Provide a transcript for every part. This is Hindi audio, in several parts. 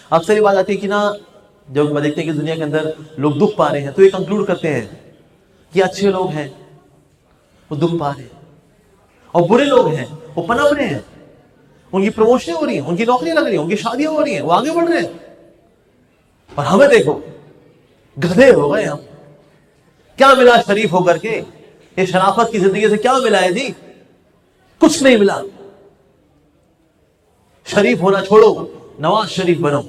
अक्सर ये बात आती है कि ना, जब हम देखते हैं कि दुनिया के अंदर लोग दुख पा रहे हैं तो ये कंक्लूड करते हैं कि अच्छे लोग हैं वो दुख पा रहे हैं, और बुरे लोग हैं वो पनप रहे हैं, उनकी प्रमोशन हो रही है, उनकी नौकरियां लग रही है, उनकी शादियां हो रही हैं, वो आगे बढ़ रहे हैं। और हमें देखो, गधे हो गए हम। क्या मिला शरीफ होकर के? ये शराफत की जिंदगी से क्या मिला है जी? कुछ नहीं मिला। शरीफ होना छोड़ो, नवाज शरीफ बनो।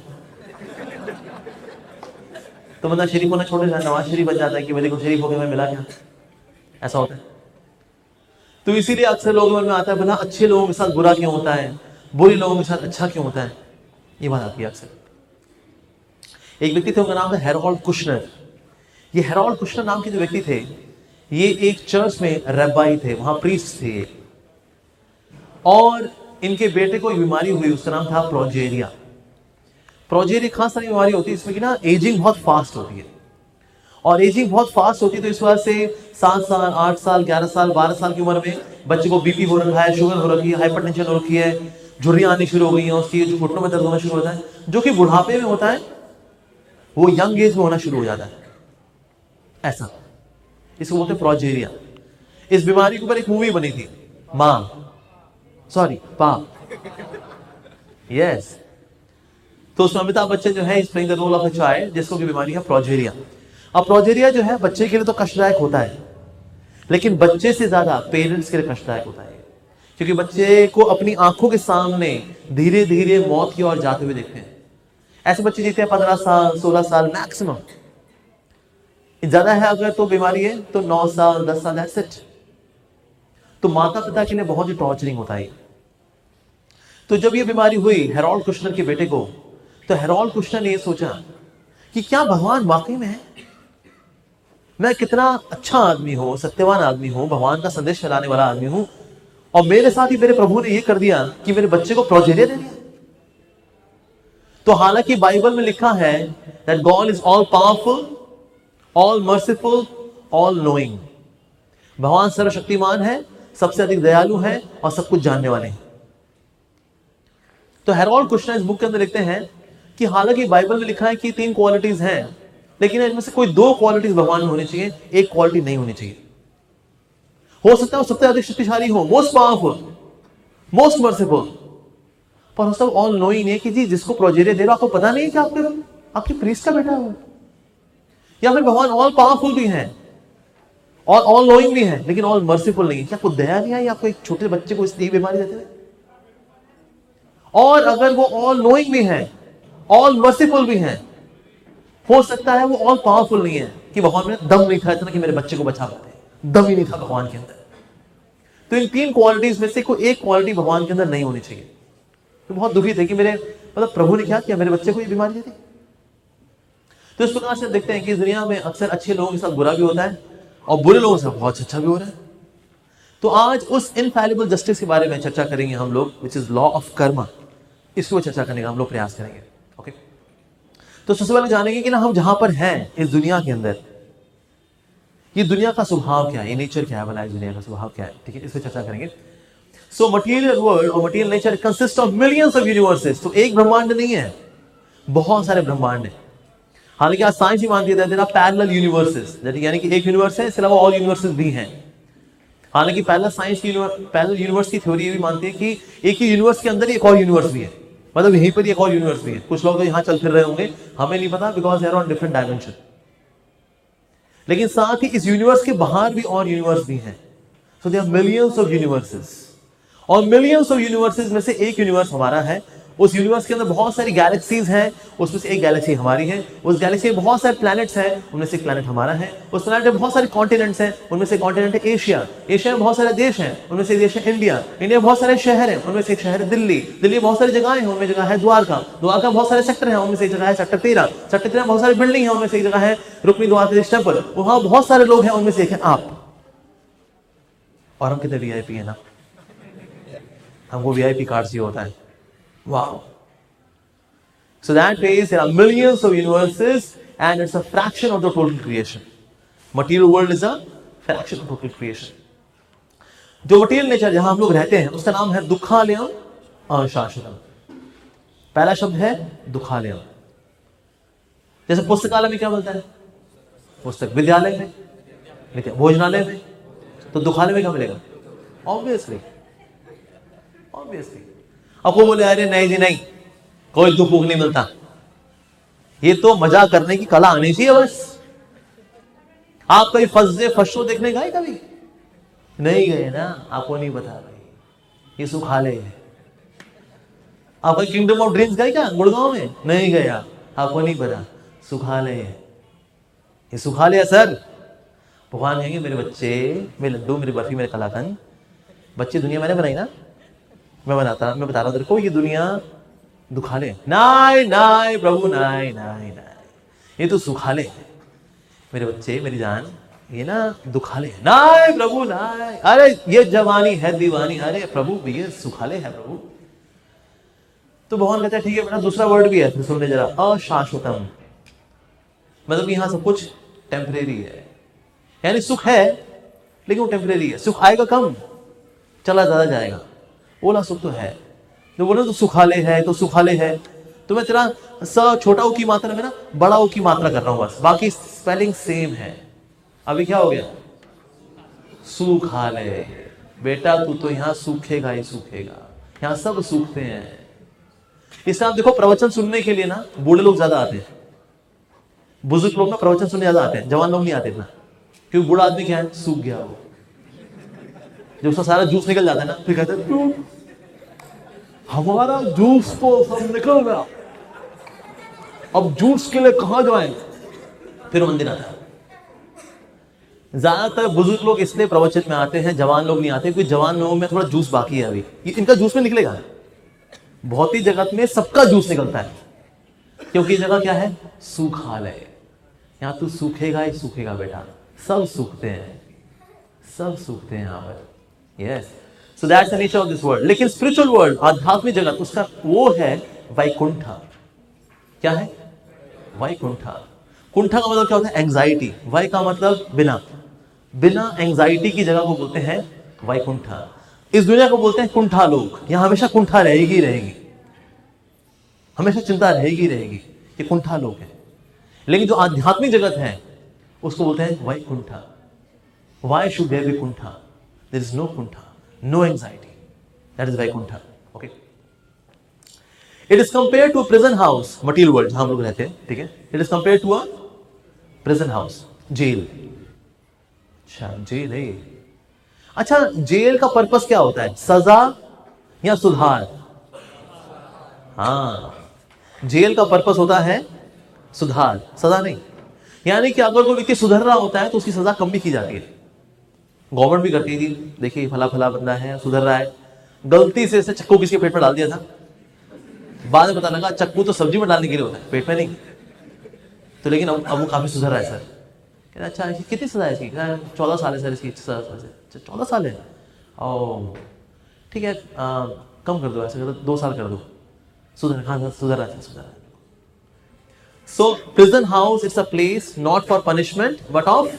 तो बंदा शरीफ होना छोड़ देता है, नवाज शरीफ बन जाता है कि मेरे को शरीफ होकर मैं मिला क्या? ऐसा होता है। तो इसीलिए अक्सर लोगों में आता है, भला अच्छे लोगों के साथ बुरा क्यों होता है, बुरे लोगों के साथ अच्छा क्यों होता है? ये बात आती है अक्सर। एक व्यक्ति थे, उनका नाम था हेरोल्ड कुशनर। ये हेरोल्ड कुशनर नाम के जो व्यक्ति थे, ये एक चर्च में रब्बाई थे, वहां प्रीस्ट थे, और इनके बेटे को एक बीमारी हुई, उसका नाम था प्रोजेरिया। प्रोजेरिया खास सारी बीमारी होती है इसमें कि ना एजिंग बहुत फास्ट होती है, और एजिंग बहुत फास्ट होती है, तो इस वजह से 7 साल 8 साल 11 साल 12 साल की उम्र में बच्चे को बीपी हो रखा है, शुगर हो रखी है, हाइपरटेंशन हो रखी है, झुर्रियां आनी शुरू हो गई हैं उसकी, जो घुटनों में दर्द होना शुरू होता है, जो कि बुढ़ापे में होता है वो यंग एज में होना शुरू हो जाता है। ऐसा इसको बोलते हैं प्रोजेरिया। इस बीमारी के ऊपर एक मूवी बनी थी, पाप। यस। तो उसमें अमिताभ बच्चन जो है इस playing the role of a child, जिसको की बीमारी है प्रोजेरिया। अब प्रोजेरिया जो है बच्चे के लिए तो कष्टदायक होता है, लेकिन बच्चे से ज्यादा पेरेंट्स के लिए कष्टदायक होता है, क्योंकि बच्चे को अपनी आंखों के सामने धीरे धीरे मौत की ओर जाते हुए देखते हैं। ऐसे बच्चे जीते हैं 15 साल 16 साल मैक्सिमम, ज्यादा है अगर तो बीमारी है तो 9 साल 10 साल, दैट्स इट। तो माता पिता के लिए बहुत ही टॉर्चरिंग होता है। तो जब ये बीमारी हुई हेरोल्ड कुशनर के बेटे को, तो हेरोल्ड कुशनर ने ये सोचा कि क्या भगवान वाकई में है? मैं कितना अच्छा आदमी हूं, सत्यवान आदमी हूं, भगवान का संदेश फैलाने वाला आदमी हूं, और मेरे साथ ही मेरे प्रभु ने ये कर दिया कि मेरे बच्चे को प्रोजेरिया दे दिया। तो हालांकि बाइबल में लिखा है that God is all powerful, all merciful, all knowing. भगवान सर्वशक्तिमान है, सबसे अधिक दयालु है, और सब कुछ जानने वाले हैं। तो हेरोल्ड कुशनर इस बुक के अंदर लिखते हैं कि हालांकि बाइबल में लिखा है कि 3 क्वालिटीज हैं, लेकिन इनमें से कोई 2 क्वालिटीज भगवान में होनी चाहिए, एक क्वालिटी नहीं होनी चाहिए। हो सकता है वो सबसे अधिक शक्तिशाली हो, मोस्ट पावरफुल, मोस्ट मर्सीफुल, पर वो सब ऑल नोइंग नहीं है कि जी जिसको प्रोजेरिया दे रहा आपको पता नहीं कि आपके प्रीस्ट का बेटा है। या फिर भगवान ऑल पावरफुल भी है और ऑल नोइंग भी है, लेकिन ऑल मर्सीफुल नहीं है। क्या कुछ दया नहीं आई आपको एक छोटे बच्चे को इस बीमारी देते हुए? और अगर वो ऑल नोइंग भी है, ऑल मर्सीफुल भी है, हो सकता है वो ऑल पावरफुल नहीं है, कि भगवान में दम नहीं था इतना कि मेरे बच्चे को बचा पाते, दम ही नहीं था भगवान के अंदर। तो इन 3 क्वालिटीज में से कोई एक क्वालिटी भगवान के अंदर नहीं होनी चाहिए। तो बहुत दुखी थे कि मेरे मतलब प्रभु ने क्या किया, मेरे बच्चे को ये बीमारी दे दी। तो इस प्रकार से देखते हैं कि दुनिया में अक्सर अच्छे लोगों के साथ बुरा भी होता है और बुरे लोगों के साथ बहुत अच्छा भी हो रहा है। तो आज उस इनफैलिबल जस्टिस के बारे में चर्चा करेंगे हम लोग, which is law of karma. इसको चर्चा करने का हम लोग प्रयास करेंगे। ओके, तो सबसे पहले जानेंगे कि ना हम जहां पर हैं इस दुनिया के अंदर, ये दुनिया का स्वभाव क्या है, ये नेचर क्या है, भला इस दुनिया का स्वभाव क्या है। ठीक है, इस पर चर्चा करेंगे। सो मटीरियल वर्ल्ड और material nature consist of millions of universes. तो एक ब्रह्मांड नहीं है, बहुत सारे ब्रह्मांड है। हालांकि आज साइंस ही मानती है देयर आर पैरेलल यूनिवर्सेस, यानी कि एक यूनिवर्स है, इसके अलावा और यूनिवर्सेस भी हैं। हालांकि पैरेलल यूनिवर्स की थ्योरी ये भी मानती है कि एक ही यूनिवर्स के अंदर एक और यूनिवर्स भी है, मतलब यहीं पर एक और यूनिवर्स भी है। कुछ लोग तो यहाँ चल फिर रहे होंगे, हमें नहीं पता, because they are on different dimension. लेकिन साथ ही इस यूनिवर्स के बाहर भी और यूनिवर्स भी हैं। So there are millions of universes, और मिलियंस ऑफ यूनिवर्सेस में से एक यूनिवर्स हमारा है। उस यूनिवर्स के अंदर बहुत सारी गैलेक्सीज हैं, उसमें से एक गैलेक्सी हमारी है। उस गैलेक्सी में बहुत सारे प्लैनेट्स हैं, उनमें से एक प्लैनेट हमारा है। उस प्लैनेट में बहुत सारे कॉन्टिनेंट्स हैं, उनमें से कॉन्टिनेंट है एशिया। एशिया में बहुत सारे देश हैं, उनमें से एक देश है इंडिया। इंडिया में बहुत सारे शहर हैं, उनमें से एक शहर है दिल्ली। दिल्ली में बहुत सारी जगहें हैं, उनमें जगह है द्वारका। द्वारका में बहुत सारे सेक्टर हैं, उनमें से एक जगह है सेक्टर 13। सेक्टर 13 में बहुत सारी बिल्डिंग है, उनमें से एक जगह है रुक्मी द्वारकाधीश टेंपल। वहां बहुत सारे लोग हैं, उनमें से एक है आप। और हम कितने वीआईपी है ना, हमको वीआईपी कार्ड ही होता है। Wow. So that means there are millions of universes and it's a fraction of the total creation. Material world is a fraction of total creation. जो material nature जहां हम लोग रहते हैं उसका नाम है दुखालयम अशाश्वतम। पहला शब्द है दुखालय। जैसे पुस्तकालय में क्या बोलता है? पुस्तक। विद्यालय में, भोजनालय में, तो दुखालय में क्या मिलेगा? ऑब्वियसली। अब वो बोले अरे नहीं जी नहीं, कोई दुख नहीं मिलता, ये तो मजाक करने की कला आनी चाहिए बस। आप कहीं फर्स्ट शो देखने गए कभी? नहीं गए ना, आपको नहीं पता भाई, ये सुखालय है। आप कहीं किंगडम ऑफ ड्रीम्स गए क्या गुड़गांव में? नहीं गया, आपको नहीं पता, सुखालय है, ये सुखालय है सर। भगवान कहेंगे मेरे बच्चे, मेरे लड्डू, मेरी बर्फी, मेरे कलाकंद, बच्चे दुनिया मैंने बनाई ना, मैं बता रहा हूं तेरे को, ये दुनिया दुखालय। नाय नाय प्रभु, नाय नाय नाय, ये तो सुखालय है मेरे बच्चे, मेरी जान, ये ना दुखालय है। नाय प्रभु नाय, अरे ये जवानी है दीवानी, अरे प्रभु ये सुखालय है प्रभु। तो भगवान कहते हैं ठीक है बेटा, दूसरा वर्ड भी है, फिर सुनने जरा, अशाश्वतम, मतलब यहां सब कुछ टेम्परेरी है, यानी सुख है लेकिन वो टेम्परेरी है। सुख आएगा कम, चला ज्यादा जाएगा, बोला सुख तो है। जो बोले तो सुखालय है, तो सुखालय है, तो मैं तेरा स छोटा ऊ की मात्रा में ना बड़ा ऊ की मात्रा कर रहा हूं बस, बाकी स्पेलिंग सेम है। अभी क्या हो गया? सुखालय। बेटा तू तो यहां सूखेगा ही सूखेगा, यहां सब सूखते हैं। इसलिए आप देखो प्रवचन सुनने के लिए ना बूढ़े लोग ज्यादा आते हैं, बुजुर्ग लोग ना प्रवचन सुनने ज्यादा आते हैं, जवान लोग नहीं आते इतना, क्योंकि बूढ़ा आदमी क्या है, सूख गया वो, जब उसका सारा जूस निकल जाता है ना, फिर कहते हैं हमारा जूस तो सब निकल गया, अब जूस के लिए कहां जाएं, फिर मंदिर आता है। ज्यादातर बुजुर्ग लोग इसलिए प्रवचन में आते हैं, जवान लोग नहीं आते, क्योंकि जवान लोगों में थोड़ा जूस बाकी है अभी, इनका जूस में निकलेगा। भौतिक जगत में सबका जूस निकलता है, क्योंकि जगह क्या है, सुखालय। यहां तू सूखेगा ही सूखेगा बेटा, सब सूखते हैं, सब सूखते हैं यहाँ पर। Yes, so that's the nature of this world. लेकिन स्पिरिचुअल वर्ल्ड, आध्यात्मिक जगत, उसका वो है वैकुंठ। क्या है? वैकुंठ। कुंठा का मतलब क्या होता है? एंजाइटी। वै का मतलब बिना, बिना एंजाइटी की जगह को बोलते हैं वैकुंठ। इस दुनिया को बोलते हैं कुंठा लोग, यहां हमेशा कुंठा रहेगी रहेगी, हमेशा चिंता रहेगी रहेगी, ये कुंठा लोग है। लेकिन जो आध्यात्मिक जगत है उसको बोलते हैं Vaikuntha. Why should there be kuntha? There is no kuntha, no anxiety. That is Vaikuntha. Okay. It is compared to a prison house, material world जहां हम लोग रहते हैं, ठीक है? It is compared to a prison house, jail. अच्छा जेल है। अच्छा जेल का पर्पस क्या होता है? सजा या सुधार? हाँ, जेल का पर्पस होता है सुधार, सजा नहीं। यानी कि अगर कोई व्यक्ति सुधर रहा होता है तो उसकी सजा कम भी की जाती है। गवर्नमेंट भी करती थी, देखिए फला फला बंदा है सुधर रहा है, गलती से इसे चक्कू किसके पेट में डाल दिया था, बाद में पता लगा चक्कू तो सब्जी में डालने के लिए होता है, पेट में नहीं। तो लेकिन अब वो काफी सुधर रहा है सर। कहता अच्छा कितनी सजा है इसकी? 14 साल है सर इसकी। 14 साल है, ओ ठीक है, कम कर दो, ऐसा कर दो 2 साल कर दो, सुधर, हाँ सुधर रहा है, सुधर रहा है। So prison house is a place not for punishment but of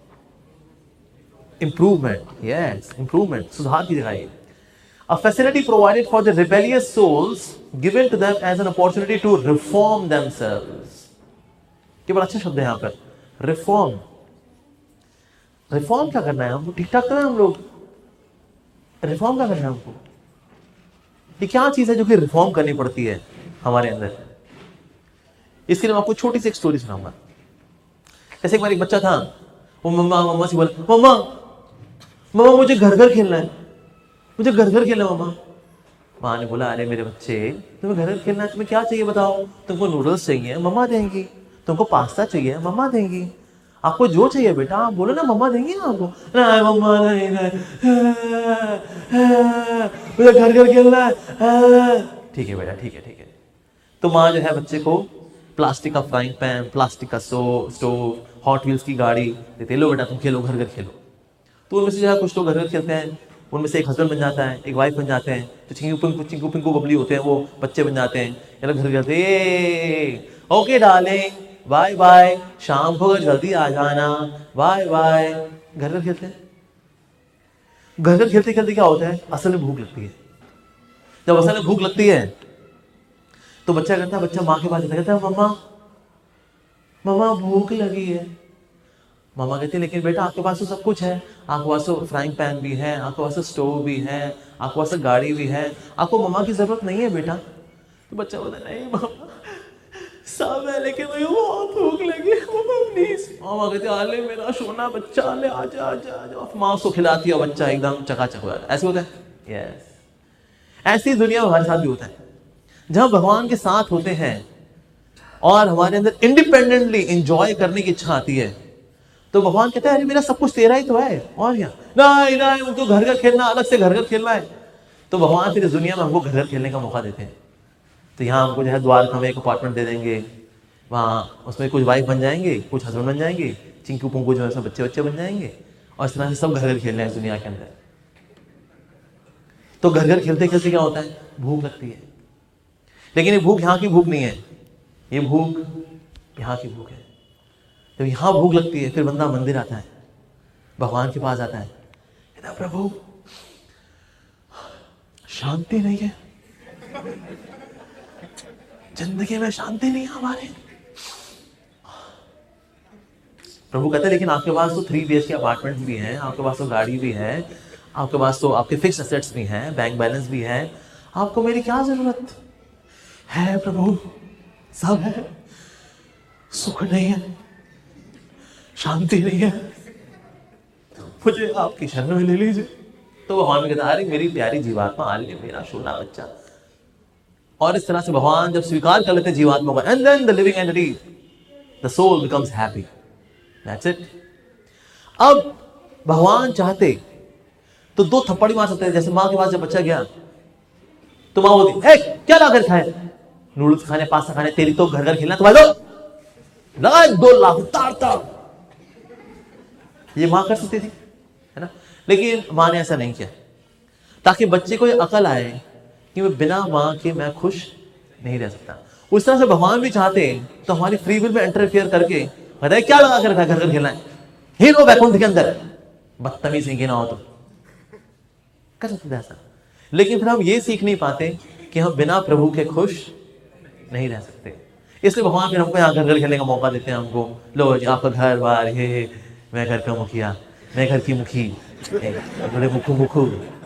improvement. Yes, improvement, सुधार की जगह है। A facility provided for the rebellious souls given to them as an opportunity to reform themselves. ये बड़ा अच्छा शब्द है यहाँ पर, reform। रिफॉर्म क्या करना है हमको? ठीक ठाक करना है हम लोग, रिफॉर्म क्या करना है हमको? ये क्या चीज है जो कि रिफॉर्म करनी पड़ती है हमारे अंदर? इसके लिए मैं आपको छोटी सी एक स्टोरी सुनाऊंगा। जैसे एक बार एक बच्चा था, वो मम्मा से बोला, मम्मा मम्मा मुझे घर घर खेलना है, मुझे घर घर खेलना है मम्मा। माँ ने बोला अरे मेरे बच्चे तुम्हें घर घर खेलना है, तुम्हें क्या चाहिए बताओ? तुमको नूडल्स चाहिए, मम्मा देंगी। तुमको पास्ता चाहिए, मम्मा देंगी। आपको जो चाहिए बेटा आप बोलो ना, मम्मा देंगी ना आपको। नहीं मम्मा नहीं, मुझे घर घर खेलना है। ठीक है बेटा, ठीक है ठीक है। तो माँ जो है बच्चे को प्लास्टिक का फ्राइंग पैन, प्लास्टिक का स्टोव, हॉट व्हील्स की गाड़ी देते, लो बेटा तुम खेलो, घर घर खेलो। तो उनमें से जो है कुछ लोग घर घर खेलते हैं, उनमें से एक हस्बैंड बन जाता है, एक वाइफ बन जाते हैं, जो चिंकू पिंकू बबली होते हैं वो बच्चे बन जाते हैं, ये लोग घर खेलते, ओके डार्लिंग बाय बाय, शाम को जल्दी आ जाना, बाय बाय। घर घर खेलते हैं। घर घर खेलते खेलते क्या होता है, असल में भूख लगती है। जब असल में भूख लगती है तो बच्चा करता है, बच्चा माँ के पास कहता है, मम्मा मम्मा भूख लगी है। मम्मा कहती है लेकिन बेटा आपके पास तो सब कुछ है, आपके पास तो फ्राइंग पैन भी है, आपके पास तो स्टोव भी है, आपके पास तो गाड़ी भी है, आपको मम्मा की जरूरत नहीं है बेटा। तो बच्चा बोलता है नहीं मम्मा सब है लेकिन मुझे बहुत भूख लगी है मम्मा प्लीज। मम्मा कहती है आले मेरा सोना बच्चा, आले आजा आजा आजा। माँ उसको खिलाती है, बच्चा एकदम चकाचक हो जाता है। ऐसे होता है यस। ऐसी दुनिया में हमारे साथ भी होता है, जहां भगवान के साथ होते हैं और हमारे अंदर इंडिपेंडेंटली एंजॉय करने की इच्छा आती है, तो भगवान कहता है अरे मेरा सब कुछ तेरा ही तो है, और क्या नहीं नहीं उनको घर घर खेलना, अलग से घर घर खेलना है। तो भगवान फिर इस दुनिया में हमको घर घर खेलने का मौका देते हैं। तो यहाँ हमको जो है द्वारका में एक अपार्टमेंट दे देंगे, वहाँ उसमें कुछ वाइफ बन जाएंगे, कुछ हस्बैंड बन जाएंगे, चिंकू पुंकू जो है सब बच्चे बच्चे बन जाएंगे, और इस तरह से सब घर घर खेल रहे हैं इस दुनिया के अंदर। तो घर घर खेलते खेलते क्या होता है, भूख लगती है। लेकिन ये भूख यहाँ की भूख नहीं है, ये भूख यहाँ की भूख है। जब यहाँ भूख लगती है फिर बंदा मंदिर आता है, भगवान के पास आता है, कहता है प्रभु शांति नहीं है, जिंदगी में शांति नहीं है हमारे। प्रभु कहते हैं लेकिन आपके पास तो 3 BHK अपार्टमेंट भी हैं, आपके पास तो गाड़ी भी है, आपके पास तो आपके फिक्स एसेट्स भी हैं, बैंक बैलेंस भी है, आपको मेरी क्या जरूरत है। प्रभु सब है, सुख नहीं है, शांति नहीं है, मुझे आपकी शरण में ले लीजिए। तो भगवान कहता है अरे मेरी प्यारी जीवात्मा, आले मेरा सोना बच्चा। और इस तरह से भगवान जब स्वीकार कर लेते जीवात्मा को, and then the living entity, the soul becomes happy, that's it. अब भगवान चाहते तो 2 थप्पड़ मार सकते हैं। जैसे माँ के पास जब बच्चा गया तो माँ बोलती है क्या ला कर खाए, नूडल्स खाने, पास्ता खाने, तेरी तो घर घर खेलना, तुम्हारे दो लगा 2 लाख तार तार, ये माँ कर सकती थी, है ना। लेकिन माँ ने ऐसा नहीं किया, ताकि बच्चे को ये अकल आए कि मैं बिना माँ के मैं खुश नहीं रह सकता। उस तरह से भगवान भी चाहते तो हमारी फ्री विल में इंटरफेयर करके बताए क्या लगा कर रखा, घर घर खेलना है, हीरो वैकुंठ के अंदर, बदतमीज नहीं ना हो तो कर सकते थे ऐसा। लेकिन फिर हम ये सीख नहीं पाते कि हम बिना प्रभु के खुश नहीं रह सकते। इसलिए भगवान फिर हमको यहाँ घर घर खेलने का मौका देते हैं। हमको लो जी आपका घर बार, ये मैं घर का मुखिया, मैं घर की मुखी, बड़े मुखू मुखू,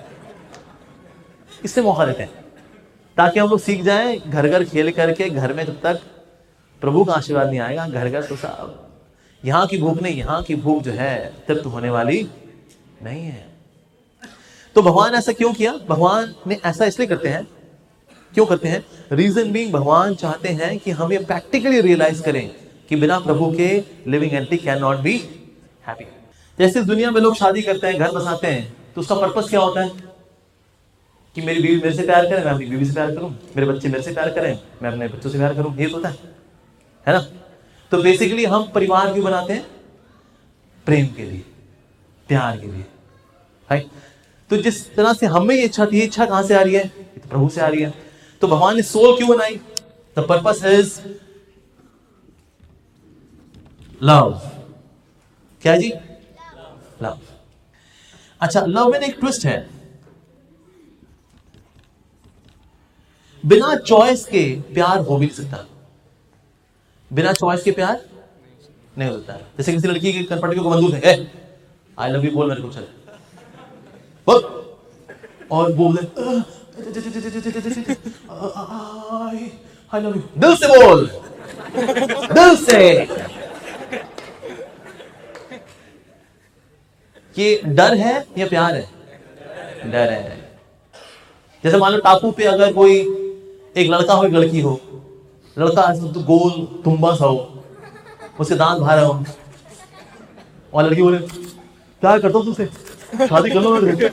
इससे मौका देते हैं ताकि हम लोग सीख जाएं घर घर खेल करके घर में जब तक प्रभु का आशीर्वाद नहीं आएगा, घर घर तो सब यहाँ की भूख नहीं, यहाँ की भूख जो है तृप्त होने वाली नहीं है। तो भगवान ऐसा क्यों किया? भगवान ने ऐसा इसलिए करते हैं, क्यों करते हैं? रीजन बीइंग भगवान चाहते हैं कि हम ये प्रैक्टिकली रियलाइज करें कि बिना प्रभु के living entity can not be happy. जैसे इस दुनिया में लोग शादी करते हैं, घर बसाते हैं, तो उसका पर्पस क्या होता है कि मेरी बीवी मेरे से प्यार करे, मैं अपनी बीवी से प्यार करूं, मेरे बच्चे मेरे से प्यार करें, मैं अपने बच्चों से प्यार करूं, ये तो होता है ना। तो बेसिकली हम परिवार क्यों बनाते हैं? प्रेम के लिए, प्यार के लिए, राइट। तो जिस तरह से हमें ये इच्छा थी, इच्छा कहां से आ रही है? तो प्रभु से आ रही है। तो भगवान ने सोल क्यों बनाई? The purpose is love. क्या जी? लव। अच्छा, लव में एक ट्विस्ट है, बिना चॉइस के प्यार हो भी नहीं सकता, बिना चॉइस के प्यार नहीं हो सकता। जैसे किसी लड़की के कनपटी को बंदूक है, आई लव यू बोल मेरे को, चल बोल, और बोल आई लव यू, दिल से बोल, दिल से। ये डर है या प्यार है? डर है। जैसे मान लो टापू पे अगर कोई एक लड़का हो एक लड़की हो, लड़का तो गोल तुम्बा सा हो, उसके दांत बाहर हो, और लड़की बोले प्यार करता हूं तुझसे, शादी कर लो मेरे।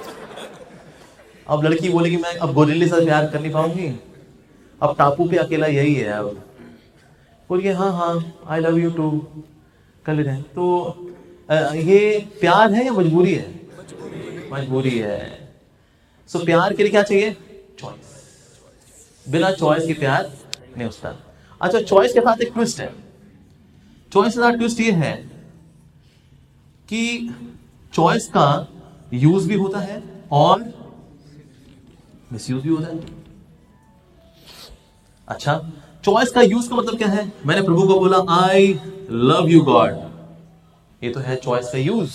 अब लड़की बोलेगी मैं अब गोरिल्ले से प्यार कर नहीं पाऊंगी, अब टापू पे अकेला यही है, अब बोलिए हाँ हाँ आई लव यू टू, कर ले जाए। तो ये प्यार है या मजबूरी है? मजबूरी है। सो प्यार के लिए क्या चाहिए? चॉइस। बिना चॉइस के प्यार नहीं होता। अच्छा, चॉइस के साथ एक ट्विस्ट है। चॉइस के साथ ट्विस्ट ये है कि चॉइस का यूज भी होता है और मिसयूज भी होता है। अच्छा, चॉइस का यूज का मतलब क्या है? मैंने प्रभु को बोला आई लव यू गॉड, ये तो है चॉइस का यूज।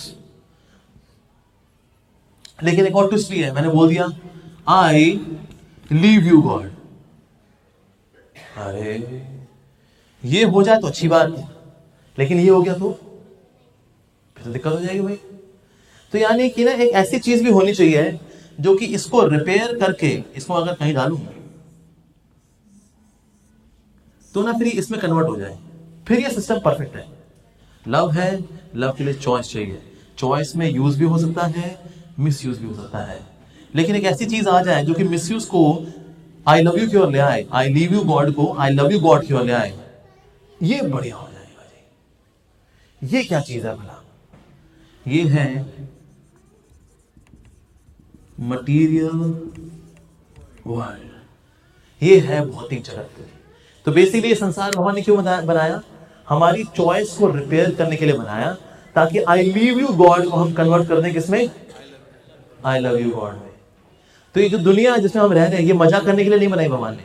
लेकिन एक और ट्विस्ट भी है, मैंने बोल दिया आई लीव यू गॉड। अरे ये हो जाए तो अच्छी बात है, लेकिन ये हो गया तो फिर तो दिक्कत हो जाएगी भाई। तो यानी कि ना एक ऐसी चीज भी होनी चाहिए जो कि इसको रिपेयर करके इसको अगर कहीं डालूं तो ना फिर इसमें कन्वर्ट हो जाए, फिर ये सिस्टम परफेक्ट है। लव है, लव के लिए चॉइस चाहिए, चॉइस में यूज भी हो सकता है, मिस यूज भी हो सकता है। लेकिन एक ऐसी चीज आ जाए जो कि मिस यूज को आई लव यू की ओर ले आए, आई लीव यू गॉड को आई लव यू गॉड की ओर ले आए, ये बढ़िया हो जाएगा जी। ये क्या चीज है भला? ये है मटीरियल वर्ल्ड, ये है भौतिक जगत। तो बेसिकली ये संसार भगवान ने क्यों बनाया? हमारी चॉइस को रिपेयर करने के लिए बनाया, ताकि आई लीव यू गॉड को हम कन्वर्ट कर दें किसमें? आई लव यू गॉड में। तो ये जो दुनिया है जिसमें हम रह रहे हैं, ये मजा करने के लिए नहीं बनाई भगवान ने,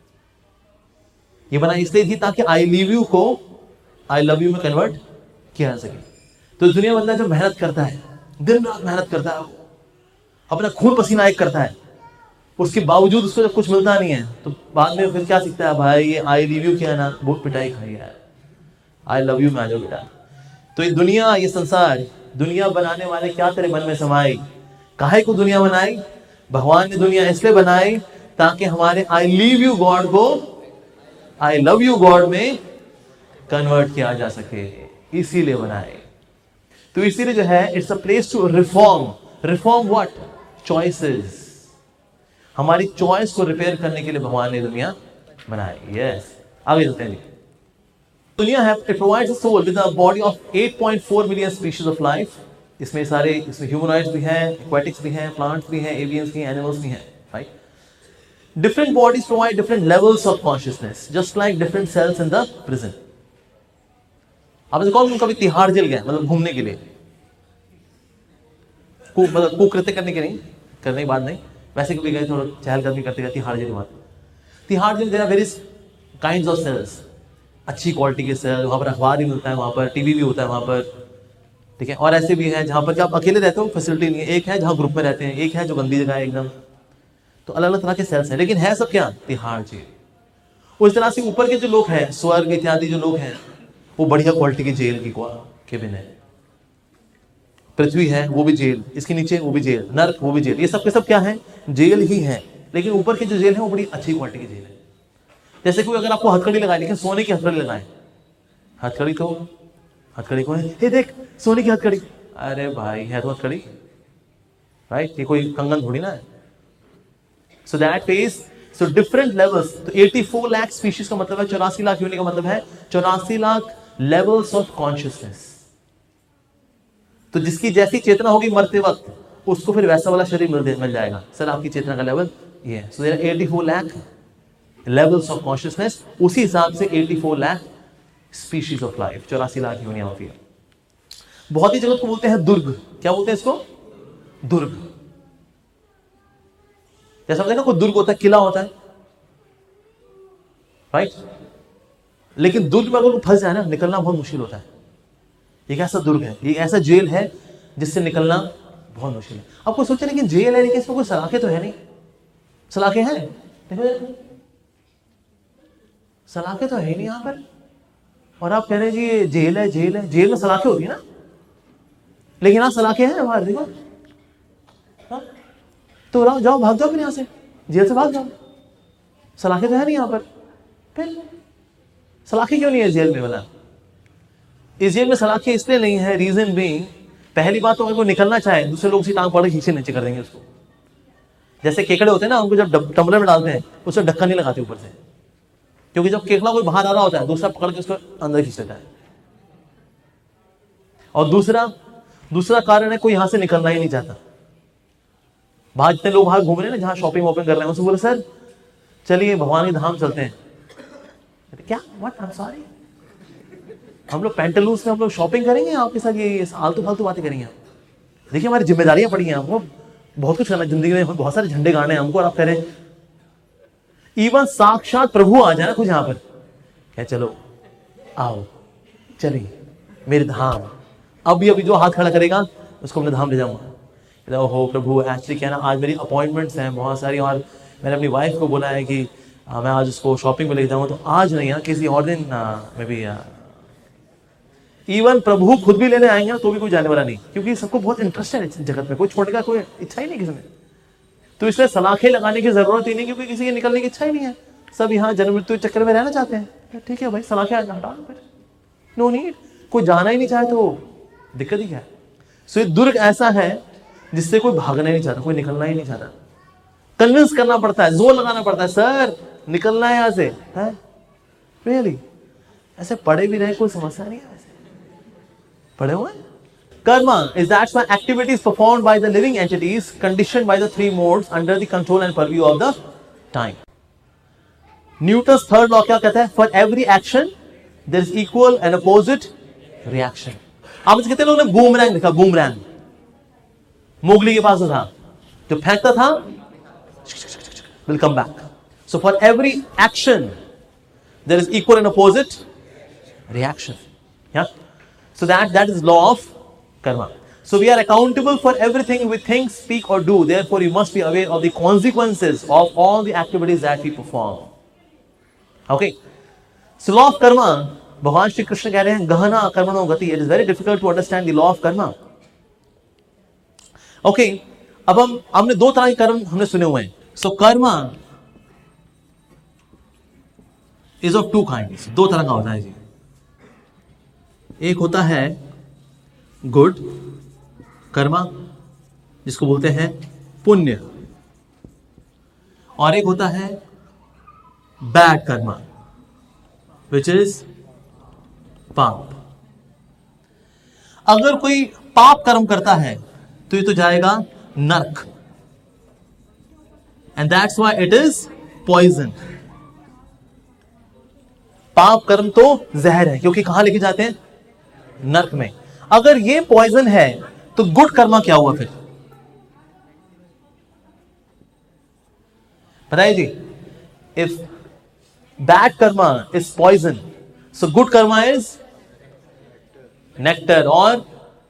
ये बनाई इसलिए थी ताकि आई लीव यू को आई लव यू में कन्वर्ट किया जा सके। तो दुनिया बंदा जो मेहनत करता है, दिन रात मेहनत करता है, अपना खून पसीना एक करता है, उसके बावजूद उसको जब कुछ मिलता नहीं है तो बाद में फिर क्या सीखता है? भाई ये आई लीव यू किया ना, बहुत पिटाई खाई है, आई लव यू में आ जाओ बेटा। तो ये दुनिया, ये संसार, दुनिया बनाने वाले क्या तेरे मन में समाई? काहे को दुनिया बनाई? भगवान ने दुनिया इसलिए बनाई ताकि हमारे आई लीव यू गॉड को आई लव यू गॉड में कन्वर्ट किया जा सके, इसीलिए बनाए। तो इसीलिए जो है it's a place to reform. Reform what? Choices. हमारी चॉइस को रिपेयर करने के लिए भगवान ने दुनिया बनाई। यस, आगे चलते हैं। दुनिया है, it provides a soul with a body of 8.4 million species of life. इसमें सारे, इसमें ह्यूमनॉइड्स भी हैं, एक्वाटिक्स भी हैं, प्लांट्स भी हैं, एवियंस भी हैं, एनिमल्स भी हैं, right? Different bodies provide different levels of consciousness, just like different cells in the prison. आपने कौन कभी तिहाड़ जेल गया? मतलब घूमने के लिए, मतलब कुकृत्य करने के नहीं, करने की बात नहीं, वैसे कभी गए थोड़ा चहलकदमी करते गए तिहाड़ जेल? बात Tihar jail, there are various kinds of cells, अच्छी क्वालिटी के सेल, वहाँ पर अखबार भी मिलता है, वहाँ पर टीवी भी होता है वहाँ पर, ठीक है। और ऐसे भी हैं जहाँ पर आप अकेले रहते हो, फैसिलिटी नहीं है, एक है जहाँ ग्रुप में रहते हैं, एक है जो गंदी जगह है एकदम। तो अलग अलग तरह के सेल्स हैं, लेकिन है सब क्या? तिहाड़ जेल। उस तरह से ऊपर के जो लोग हैं, स्वर्ग इत्यादि जो लोग हैं, वो बढ़िया क्वालिटी की जेल की केबिन है। पृथ्वी है वो भी जेल, इसके नीचे वो भी जेल, नर्क वो भी जेल, ये सब के सब क्या है? जेल ही है। लेकिन ऊपर की जो जेल है वो बड़ी अच्छी क्वालिटी की जेल है। जैसे कोई अगर आपको हथकड़ी लगाए, लेकिन सोने की हथकड़ी लगाए, हथकड़ी तो हथकड़ी को है, ये देख सोने की हथकड़ी, अरे भाई है तो हथकड़ी, राइट? ये कोई कंगन थोड़ी ना है। So that is, so different levels. तो 84 लाख स्पीशीज का मतलब है 84 लाख यूनिट का मतलब है 84 लाख लेवल्स ऑफ कॉन्शियसनेस। तो जिसकी जैसी चेतना होगी मरते वक्त, उसको फिर वैसा वाला शरीर मिल जाएगा। सर आपकी चेतना का लेवल ये है। So there are 84 lakh levels of consciousness, उसी हिसाब से 84 lakh species of life, 84 lakh यूनिया होती है। बहुत ही जगत को बोलते हैं दुर्ग। क्या बोलते हैं इसको? दुर्ग। जैसा देखा कोई दुर्ग होता है, किला होता है, राइट? लेकिन दुर्ग में अगर वो फंस जाए ना, निकलना बहुत मुश्किल होता है। एक ऐसा दुर्ग है, एक ऐसा जेल है जिससे निकलना बहुत मुश्किल है। अब कोई सोचे लेकिन जेल है, लेकिन इसमें कोई सलाखें तो है नहीं। सलाखें हैं? देखो सलाखें तो है ही नहीं यहां पर, और आप कह रहे हैं जी ये जेल है, जेल है। जेल में सलाखें होती है ना, लेकिन हाँ सलाखें हैं बाहर, देखो। तो जाओ, भाग जाओ फिर यहां से, जेल से भाग जाओ। सलाखें तो है नहीं यहां पर, फिर सलाखें क्यों नहीं है जेल में? वाला इस जेल में सलाखें इसलिए नहीं है, रीजन बीइंग, पहली बात तो अगर कोई निकलना चाहे, दूसरे लोग उसी टांग पकड़ के खींचे नीचे कर देंगे उसको। जैसे केकड़े होते हैं ना, उनको जब टम्बलर में डालते हैं उससे ढक्कन नहीं लगाते ऊपर से, क्योंकि जब केकड़ा कोई बाहर आ रहा होता है, दूसरा पकड़ के उसको अंदर खींच लेता है। और दूसरा कारण है कोई यहां से निकलना ही नहीं चाहता। बाहर जितने लोग बाहर घूम रहे हैं ना, जहां शॉपिंग वॉपिंग कर रहे हैं, उनसे बोले सर चलिए भगवान के धाम चलते हैं। क्या? व्हाट? आई एम सॉरी, हम लोग पैंटालून्स में हम लोग शॉपिंग करेंगे आपके साथ, ये आलतू फालतू बातें करेंगे? देखिए हमारी जिम्मेदारियां पड़ी हैं, हमको बहुत कुछ करना है जिंदगी में, बहुत सारे झंडे गाड़ने हैं हमको, और आप कह रहे हैं इवन साक्षात प्रभु आ जाए ना कुछ यहां पर, क्या चलो आओ चलिए मेरे धाम, अभी अभी जो हाथ खड़ा करेगा उसको अपने धाम ले जाऊंगा। हो प्रभु एक्चुअली क्या ना, आज मेरी अपॉइंटमेंट्स हैं बहुत सारी, और मैंने अपनी वाइफ को बोला है कि मैं आज उसको शॉपिंग में ले जाऊंगा, तो आज नहीं है, किसी और दिन मैं भी। इवन प्रभु खुद भी लेने आएंगे तो भी कोई जाने वाला नहीं, क्योंकि सबको बहुत इंटरेस्ट है इस जगत में, कोई छोड़ने का कोई इच्छा ही नहीं किसी में। तो इसलिए सलाखें लगाने की जरूरत ही नहीं, क्योंकि किसी के निकलने की इच्छा ही नहीं है, सब यहाँ जन्म मृत्यु चक्कर में रहना चाहते हैं। ठीक है भाई, सलाखें हटा लो, नो नीड। कोई जाना ही नहीं चाहे तो दिक्कत ही क्या है। सो ये दुर्ग ऐसा है जिससे कोई भागना ही नहीं चाहता, कोई निकलना ही नहीं चाहता, कन्विंस करना पड़ता है, जोर लगाना पड़ता है, सर निकलना है यहां से, है रियली। ऐसे पढ़े भी रहे कोई समस्या नहीं है, ऐसे पढ़े हुए। Karma is that by activities performed by the living entities conditioned by the three modes under the control and purview of the time. Newton's third law क्या कहता है? For every action there is equal and opposite reaction. आप कहते हैं लोगों ने बूमरैंग लिखा, बूमरैंग मोगली के पास था जो फेंकता था, will come back. So for every action there is equal and opposite reaction. या so that is law of karma. So we are accountable for everything we think, speak or do. Therefore you must be aware of the consequences of all the activities that we perform. Okay. So law of karma, भगवान श्री कृष्ण कह रहे हैं गहना कर्मणो गति. It is very difficult to understand the law of karma. Okay. अब हमने दो तरह के कर्म हमने सुने हुए हैं. So karma is of two kinds. दो तरह का होता है जी. एक होता है गुड कर्मा जिसको बोलते हैं पुण्य, और एक होता है बैड कर्मा विच इज पाप। अगर कोई पाप कर्म करता है तो ये तो जाएगा नरक, and that's why it is poison. पाप कर्म तो जहर है, क्योंकि कहां लेके जाते हैं? नरक में। अगर ये पॉइजन है तो गुड कर्मा क्या हुआ फिर? बताइए जी। If bad karma is poison, so good karma is nectar और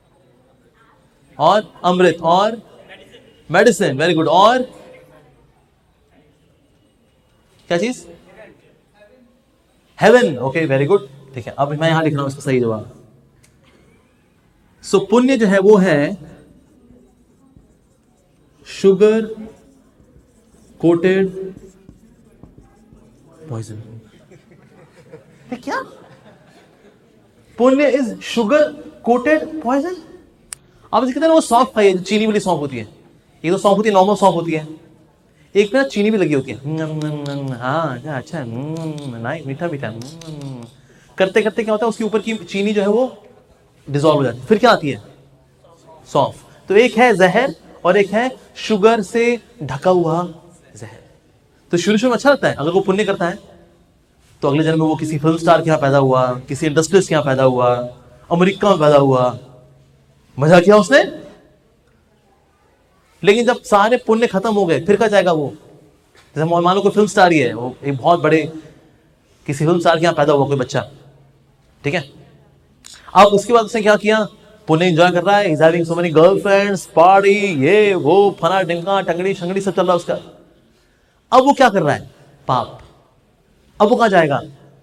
अमृत और मेडिसिन। Very good. और क्या चीज? हेवन। Okay very good. ठीक है, अब मैं यहां लिख रहा हूं इसका सही जवाब। सो पुण्य जो है वो है शुगर कोटेड पॉइजन। क्या? पुण्य इज शुगर कोटेड पॉइजन। आप कहते हैं ना वो सौंफ खाइए, चीनी वाली सौंफ होती है। एक तो सौंफ होती है, नॉर्मल सौंफ होती है, एक में चीनी भी लगी होती है। हाँ अच्छा, नहीं मीठा मीठा। करते करते क्या होता है, उसके ऊपर की चीनी जो है वो डिसॉल्व हो जाती है, फिर क्या आती है? सौंफ। तो एक है जहर और एक है शुगर से ढका हुआ जहर। तो शुरू में अच्छा लगता है, अगर वो पुण्य करता है तो अगले जन्म में वो किसी फिल्म स्टार के यहाँ पैदा हुआ, किसी इंडस्ट्रियलिस्ट के यहाँ पैदा हुआ, अमेरिका में पैदा हुआ, मजा किया उसने। लेकिन जब सारे पुण्य खत्म हो गए फिर क्या जाएगा वो? जैसे मान लो कोई फिल्म स्टार ही है, वो एक बहुत बड़े किसी फिल्म स्टार के यहाँ पैदा हुआ कोई बच्चा, ठीक है। अब उसके बाद उसने क्या किया? पुण्य एंजॉय कर रहा है, he's having so many girlfriends, party, ये वो फना ढिमका टंगड़ी शंगड़ी सब चल रहा है उसका। अब वो क्या कर रहा है? पाप। अब वो कहां जाएगा?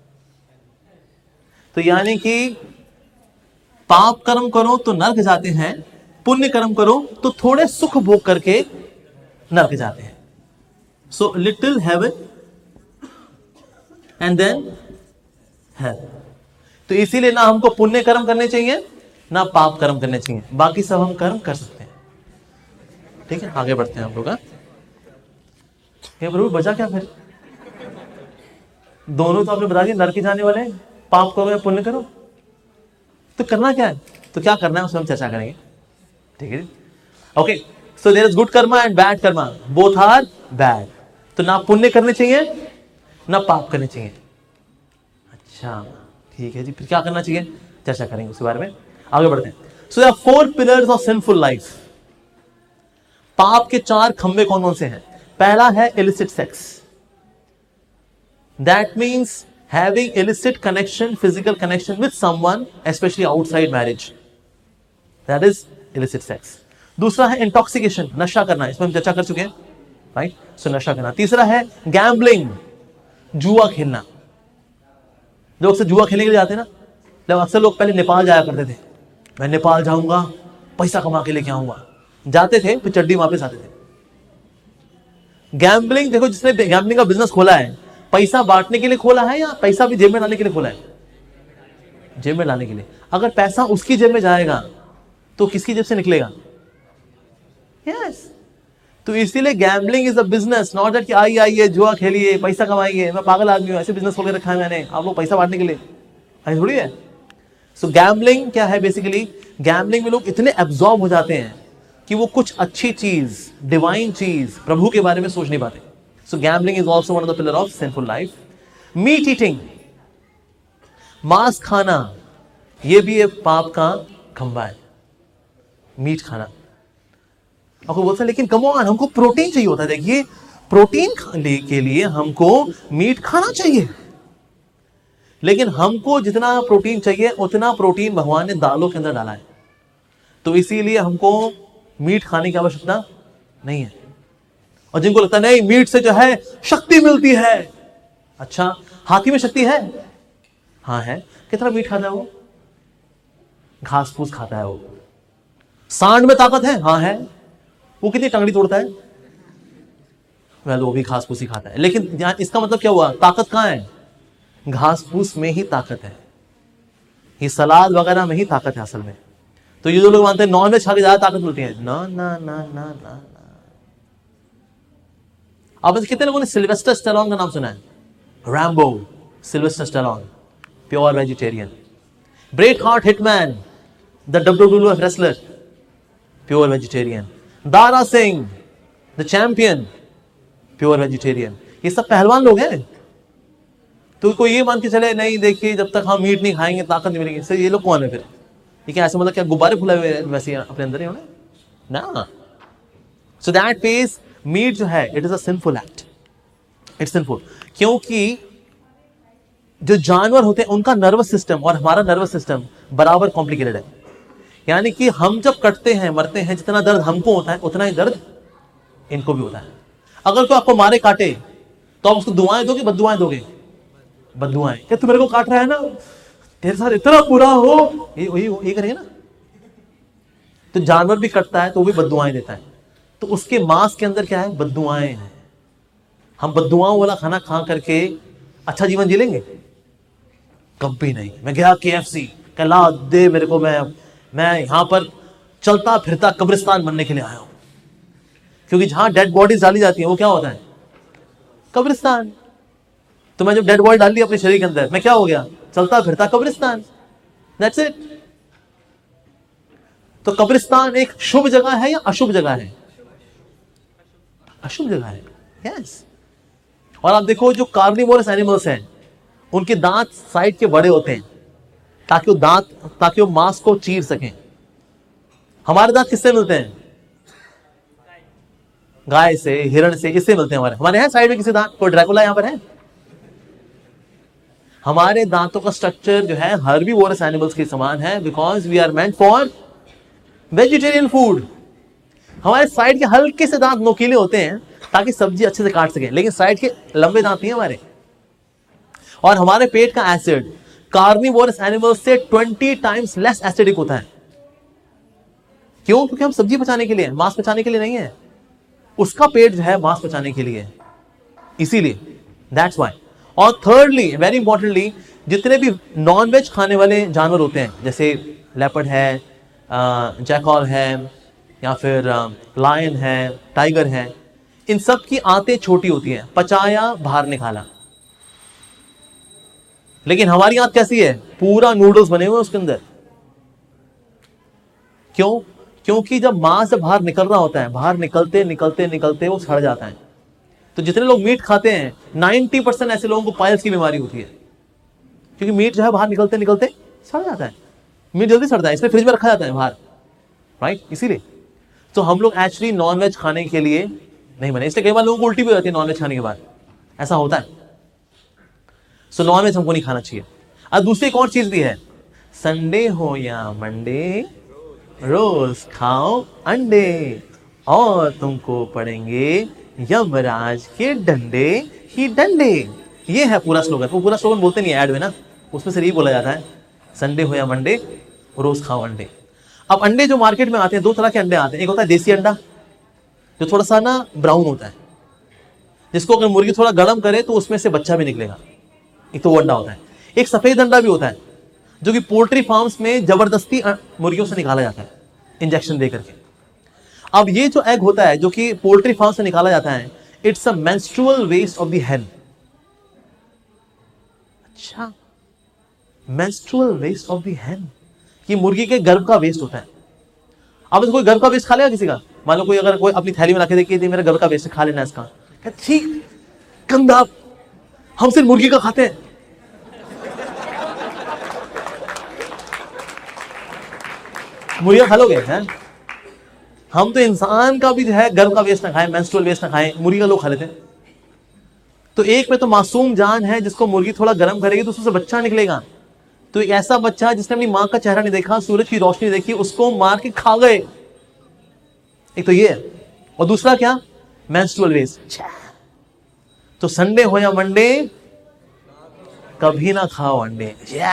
तो यानी कि पाप कर्म करो तो नरक जाते हैं, पुण्य कर्म करो तो थोड़े सुख भोग करके नरक जाते हैं। So little heaven and then hell. तो इसीलिए ना हमको पुण्य कर्म करने चाहिए ना पाप कर्म करने चाहिए, बाकी सब हम कर्म कर सकते हैं। ठीक है, आगे बढ़ते हैं हम लोग। प्रभु बचा क्या फिर? दोनों तो आपने बता दिया, नरक जाने वाले हैं, पाप करो या पुण्य करो। तो करना क्या है? तो क्या करना है उसमें हम चर्चा करेंगे। ठीक है, okay. So there is good karma and bad karma, both are bad. तो ना पुण्य करने चाहिए ना पाप करने चाहिए। अच्छा ठीक है जी, फिर क्या करना चाहिए? चर्चा करेंगे उसके बारे में, आगे बढ़ते हैं। So there are 4 pillars of sinful life. पाप के 4 खंबे कौन कौन से हैं? पहला है illicit sex. That means having illicit connection, physical connection with someone, especially outside marriage. That is illicit sex. दूसरा है intoxication, नशा करना, इसमें हम चर्चा कर चुके हैं, राइट? सो नशा करना. तीसरा है गैम्बलिंग, जुआ खेलना. लोग अक्सर जुआ खेलने के लिए जाते हैं ना, जब अक्सर लोग पहले नेपाल जाया करते थे, मैं नेपाल जाऊंगा, पैसा कमा के लेके आऊंगा, जाते थे फिर चड्डी वापस आते थे. गैम्बलिंग, देखो जिसने गैम्बलिंग का बिजनेस खोला है, पैसा बांटने के लिए खोला है या पैसा भी जेब में लाने के लिए खोला है? जेब में लाने के लिए. अगर पैसा उसकी जेब में जाएगा तो किसकी जेब से निकलेगा? यस. तो इसीलिए gambling is a business, not that कि आइए जुआ खेलिए पैसा कमाइए, मैं पागल आदमी हूं, ऐसे बिजनेस खोल के रखा है मैंने, आप लोग पैसा बांटने के लिए, ऐसा थोड़ी है. सो गैम्बलिंग क्या है? बेसिकली गैम्बलिंग में लोग इतने एब्जॉर्ब हो जाते हैं कि वो कुछ अच्छी चीज, डिवाइन चीज, प्रभु के बारे में सोच नहीं पाते. So gambling is also one of the pillar of sinful life. Meat eating, मांस खाना, ये भी एक पाप का खंबा है. मीट खाना. आपको बोलते हैं लेकिन कम ऑन, हमको प्रोटीन चाहिए होता है. देखिए, प्रोटीन खाने के लिए हमको मीट खाना चाहिए, लेकिन हमको जितना प्रोटीन चाहिए उतना प्रोटीन भगवान ने दालों के अंदर डाला है. तो इसीलिए हमको मीट खाने की आवश्यकता नहीं है. और जिनको लगता नहीं मीट से जो है शक्ति मिलती है, अच्छा, हाथी में शक्ति है? हाँ है. कितना मीट खाता है वो? घास फूस खाता है वो. सांड में ताकत है? हाँ है. वो कितनी टंगड़ी तोड़ता है? वह वो भी घास फूस ही खाता है. लेकिन इसका मतलब क्या हुआ? ताकत कहां है? घास फूस में ही ताकत है, ये सलाद वगैरह में ही ताकत है असल में. तो ये जो लोग मानते हैं नॉन वेज खा के ज्यादा ताकत मिलती है, ना ना ना ना ना. आप कितने लोगों ने सिल्वेस्टर स्टेलोन का नाम सुना है? Rambo, Sylvester Stallone, pure vegetarian. Bret Hart Hitman, the WWF wrestler, pure vegetarian. Dara Singh, the champion, pure vegetarian. ये सब पहलवान लोग हैं. तो कोई ये मान के चले नहीं, देखिए जब तक हम मीट नहीं खाएंगे ताकत नहीं मिलेगी. सर ये लोग कौन है फिर? ये क्या ऐसे मतलब क्या गुब्बारे फुलाए हुए वैसे अपने अंदर ही होने ना? सो दैट मीन्स मीट जो है it is a sinful act. It's sinful क्योंकि जो जानवर होते हैं उनका नर्वस सिस्टम और हमारा नर्वस सिस्टम बराबर कॉम्प्लिकेटेड है. यानी कि हम जब कटते हैं, मरते हैं, जितना दर्द हमको होता है उतना ही दर्द इनको भी होता है. अगर कोई आपको मारे काटे तो आप उसको दुआएं दोगे, बद्दुआएं दोगे? बद्दुआएं. क्या तू मेरे को काट रहा है ना, तेरे साथ इतना बुरा हो, ये करेंगे ना. तो जानवर भी कटता है तो वो भी बद्दुआएं देता है. तो उसके मांस के अंदर क्या है? बद्दुआएं हैं. हम बद्दुआओं वाला खाना खा करके अच्छा जीवन जी लेंगे? कभी नहीं. मैं गया KFC, कहला दे मेरे को, मैं यहां पर चलता फिरता कब्रिस्तान बनने के लिए आया हूं. क्योंकि जहां डेड बॉडीज डाली जाती है वो क्या होता है? कब्रिस्तान. तो मैं जब डेड बॉडी डाल ली अपने शरीर के अंदर, मैं क्या हो गया? चलता फिरता कब्रिस्तान. That's it. तो कब्रिस्तान एक शुभ जगह है या अशुभ जगह है? अशुभ जगह है. यस. और आप देखो जो कार्निवोरस एनिमल्स हैं उनके दांत साइड के बड़े होते हैं ताकि वो मांस को चीर सकें. हमारे दांत किससे मिलते हैं? गाय से, हिरण से, इससे मिलते हैं. हमारे हैं साइड में किसी दांत? कोई ड्रैकुला यहां पर है? हमारे दांतों का स्ट्रक्चर जो है हर्बीवोरस एनिमल्स के समान है, because we are meant for vegetarian food. हमारे साइड के हल्के से दांत नोकीले होते हैं ताकि सब्जी अच्छे से काट सके, लेकिन साइड के लंबे दांत नहीं हमारे. और हमारे पेट का एसिड कार्निवोरस एनिमल्स से 20 टाइम्स लेस एसिडिक होता है. क्यों? क्योंकि हम सब्जी पचाने के लिए, मांस पचाने के लिए नहीं है. उसका पेट जो है मांस पचाने के लिए, इसीलिए दैट्स व्हाई. और थर्डली, वेरी इंपॉर्टेंटली, जितने भी नॉन वेज खाने वाले जानवर होते हैं, जैसे लेपर्ड है, जैकॉल है, या फिर लायन है, टाइगर है, इन सब की आंतें छोटी होती हैं, पचाया बाहर निकाला. लेकिन हमारी आंत कैसी है? पूरा नूडल्स बने हुए उसके अंदर. क्यों? क्योंकि जब मांस से बाहर निकल रहा होता है, बाहर निकलते निकलते निकलते वो सड़ जाता है. तो जितने लोग मीट खाते हैं 90% ऐसे लोगों को पाइल्स की बीमारी होती है, क्योंकि मीट जो है बाहर निकलते निकलते सड़ जाता है. मीट जल्दी सड़ता है, इसलिए फ्रिज में रखा जाता है बाहर, राइट? इसीलिए तो हम लोग एक्चुअली नॉन वेज खाने के लिए नहीं बने. इसलिए कई बार लोगों को उल्टी भी हो जाती है नॉन वेज खाने के बाद. ऐसा होता है. सो नॉनवेज हमको नहीं खाना चाहिए। और दूसरी एक और चीज भी है, संडे हो या मंडे रोज खाओ अंडे और तुमको पड़ेंगे यमराज के डंडे ही डंडे। ये है पूरा स्लोगन। वो पूरा स्लोगन बोलते नहीं ऐड में ना, उसमें से यही बोला जाता है, संडे हो या मंडे रोज खाओ अंडे। अब अंडे जो मार्केट में आते हैं, दो तरह के अंडे आते हैं। एक होता है देसी अंडा जो थोड़ा सा ना ब्राउन होता है, जिसको अगर मुर्गी थोड़ा गर्म करे तो उसमें से बच्चा भी निकलेगा, एक तो वो अंडा होता है। एक सफेद अंडा भी होता है जो कि पोल्ट्री फार्म्स में जबरदस्ती मुर्गियों से निकाला जाता है इंजेक्शन दे करके। अब ये जो एग होता है जो कि पोल्ट्री फार्म से निकाला जाता है, it's a menstrual waste of the hen. अच्छा, मेंस्ट्रुअल वेस्ट ऑफ द हेन, ये मुर्गी के गर्भ का वेस्ट होता है। अब कोई गर्भ का वेस्ट खा लेगा किसी का? मान लो कोई अगर कोई अपनी थैली में रखे देखिए मेरा गर्भ का वेस्ट खा लेना इसका, ठीक गंदा, हम सिर्फ मुर्गी का खाते हैं। मुर्गियां खा लोगे हैं? हम तो इंसान का भी जो है गर्भ का वेस्ट ना खाएं, मेंस्ट्रुअल वेस्ट ना खाएं, मुर्गी का लोग खा लेते हैं। तो एक में तो मासूम जान है जिसको मुर्गी थोड़ा गर्म करेगी तो उससे बच्चा निकलेगा। तो एक ऐसा बच्चा जिसने अपनी मां का चेहरा नहीं देखा, सूरज की रोशनी देखी, उसको मार के खा गए। एक तो ये है, और दूसरा क्या, मेंस्ट्रुअल वेस्ट। तो संडे हो या मंडे कभी ना खाओ अंडे।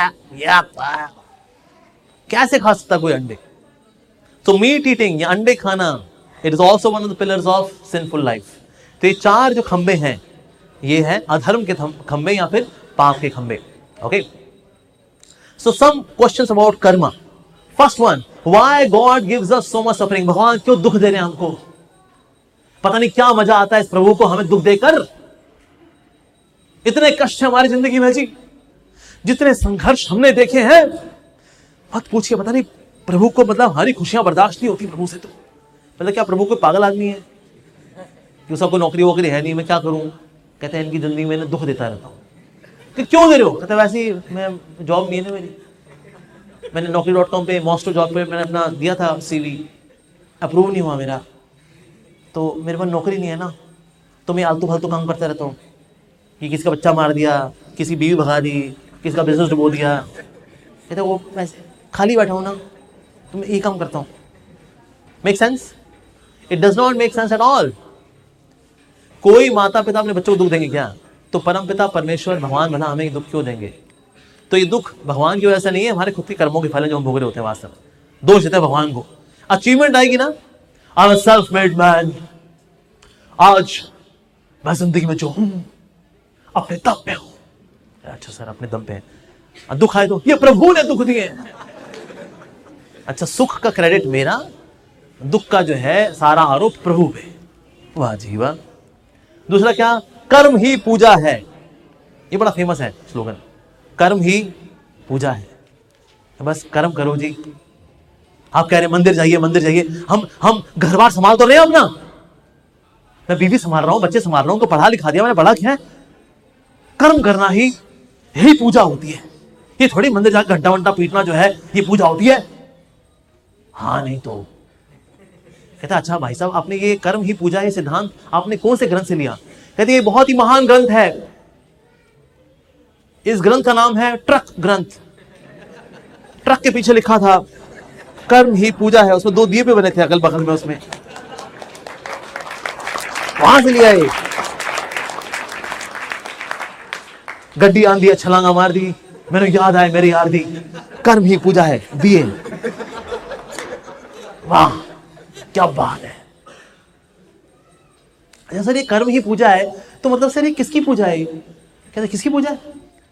कैसे खा सकता कोई अंडे? तो मीट ईटिंग या अंडे खाना, it is also one of the pillars of sinful life. तो ये चार जो खंबे हैं, ये है अधर्म के खंबे या फिर पाप के खंबे। Okay, so some questions about karma. First one, why God gives us so much suffering? भगवान क्यों दुख दे रहे हैं हमको? पता नहीं क्या मजा आता है इस प्रभु को हमें दुख देकर। इतने कष्ट हमारी जिंदगी में जी, जितने संघर्ष हमने देखे हैं, मत पूछिए। पता नहीं प्रभु को मतलब हमारी खुशियां बर्दाश्त नहीं होती प्रभु से। तो मतलब क्या प्रभु कोई पागल आदमी है कि उसका कोई नौकरी वोकरी है नहीं, मैं क्या करूं? कहते हैं इनकी जिंदगी में दुख देता रहता हूं। कि क्यों दे रहे हो? कहते वैसे ही मैं जॉब नहीं है ना मेरी, मैंने naukri.com पे मॉस्टो जॉब पे मैंने अपना दिया था CV, अप्रूव नहीं हुआ मेरा, तो मेरे पास नौकरी नहीं है ना, तो मैं आलतू फालतू काम करता रहता हूँ कि किसी का बच्चा मार दिया, किसी बीवी भगा दी, किसी का बिजनेस डुबो दिया। कहते वो वैसे खाली बैठा हूँ ना, तो मैं ये काम करता हूँ। Make sense? It does not make sense at all. कोई माता पिता अपने बच्चों को दुख देंगे क्या? तो परम पिता परमेश्वर भगवान भला हमें दुख क्यों देंगे? तो ये दुख भगवान की वजह से नहीं है, हमारे खुद के कर्मों के फल जो हम भोग रहे होते हैं। वास्तव में दोष देते हैं भगवान को। अचीवमेंट आएगी ना, I am self made man, आज मैं जिंदगी में जो हूं अपने दम पे हूं। अच्छा सर अपने दम पे है, दुख आए तो ये प्रभु ने दुख दिए। अच्छा, सुख का क्रेडिट मेरा, दुख का जो है सारा आरोप प्रभु पे। वाह जी वाह। दूसरा क्या, कर्म ही पूजा है। ये बड़ा फेमस है स्लोगन, कर्म ही पूजा है। बस कर्म करो जी। आप कह रहे मंदिर जाइए मंदिर जाइए, हम घर बार संभाल तो रहे हैं अपना। मैं बीवी संभाल रहा हूं, बच्चे संभाल रहा हूं, उनको पढ़ा लिखा दिया मैंने, बड़ा क्या है? कर्म करना ही यही पूजा होती है। ये थोड़ी मंदिर जाकर घंटा वंटा पीटना जो है ये पूजा होती है। हाँ नहीं तो कहता अच्छा भाई साहब आपने ये कर्म ही पूजा ये सिद्धांत आपने कौन से ग्रंथ से लिया? कहते ये बहुत ही महान ग्रंथ है। इस ग्रंथ का नाम है ट्रक ग्रंथ। ट्रक के पीछे लिखा था कर्म ही पूजा है, उसमें 2 दिए पे बने थे अगल बगल में, उसमें वहां से लिया है। गड्डी आंधी है, छलांगा मार दी, मैंने याद आए मेरी यार दी, कर्म ही पूजा है, दिए। वाह क्या बात है। अच्छा सर ये कर्म ही पूजा है तो मतलब सर ये किसकी पूजा है? कहते किसकी पूजा है?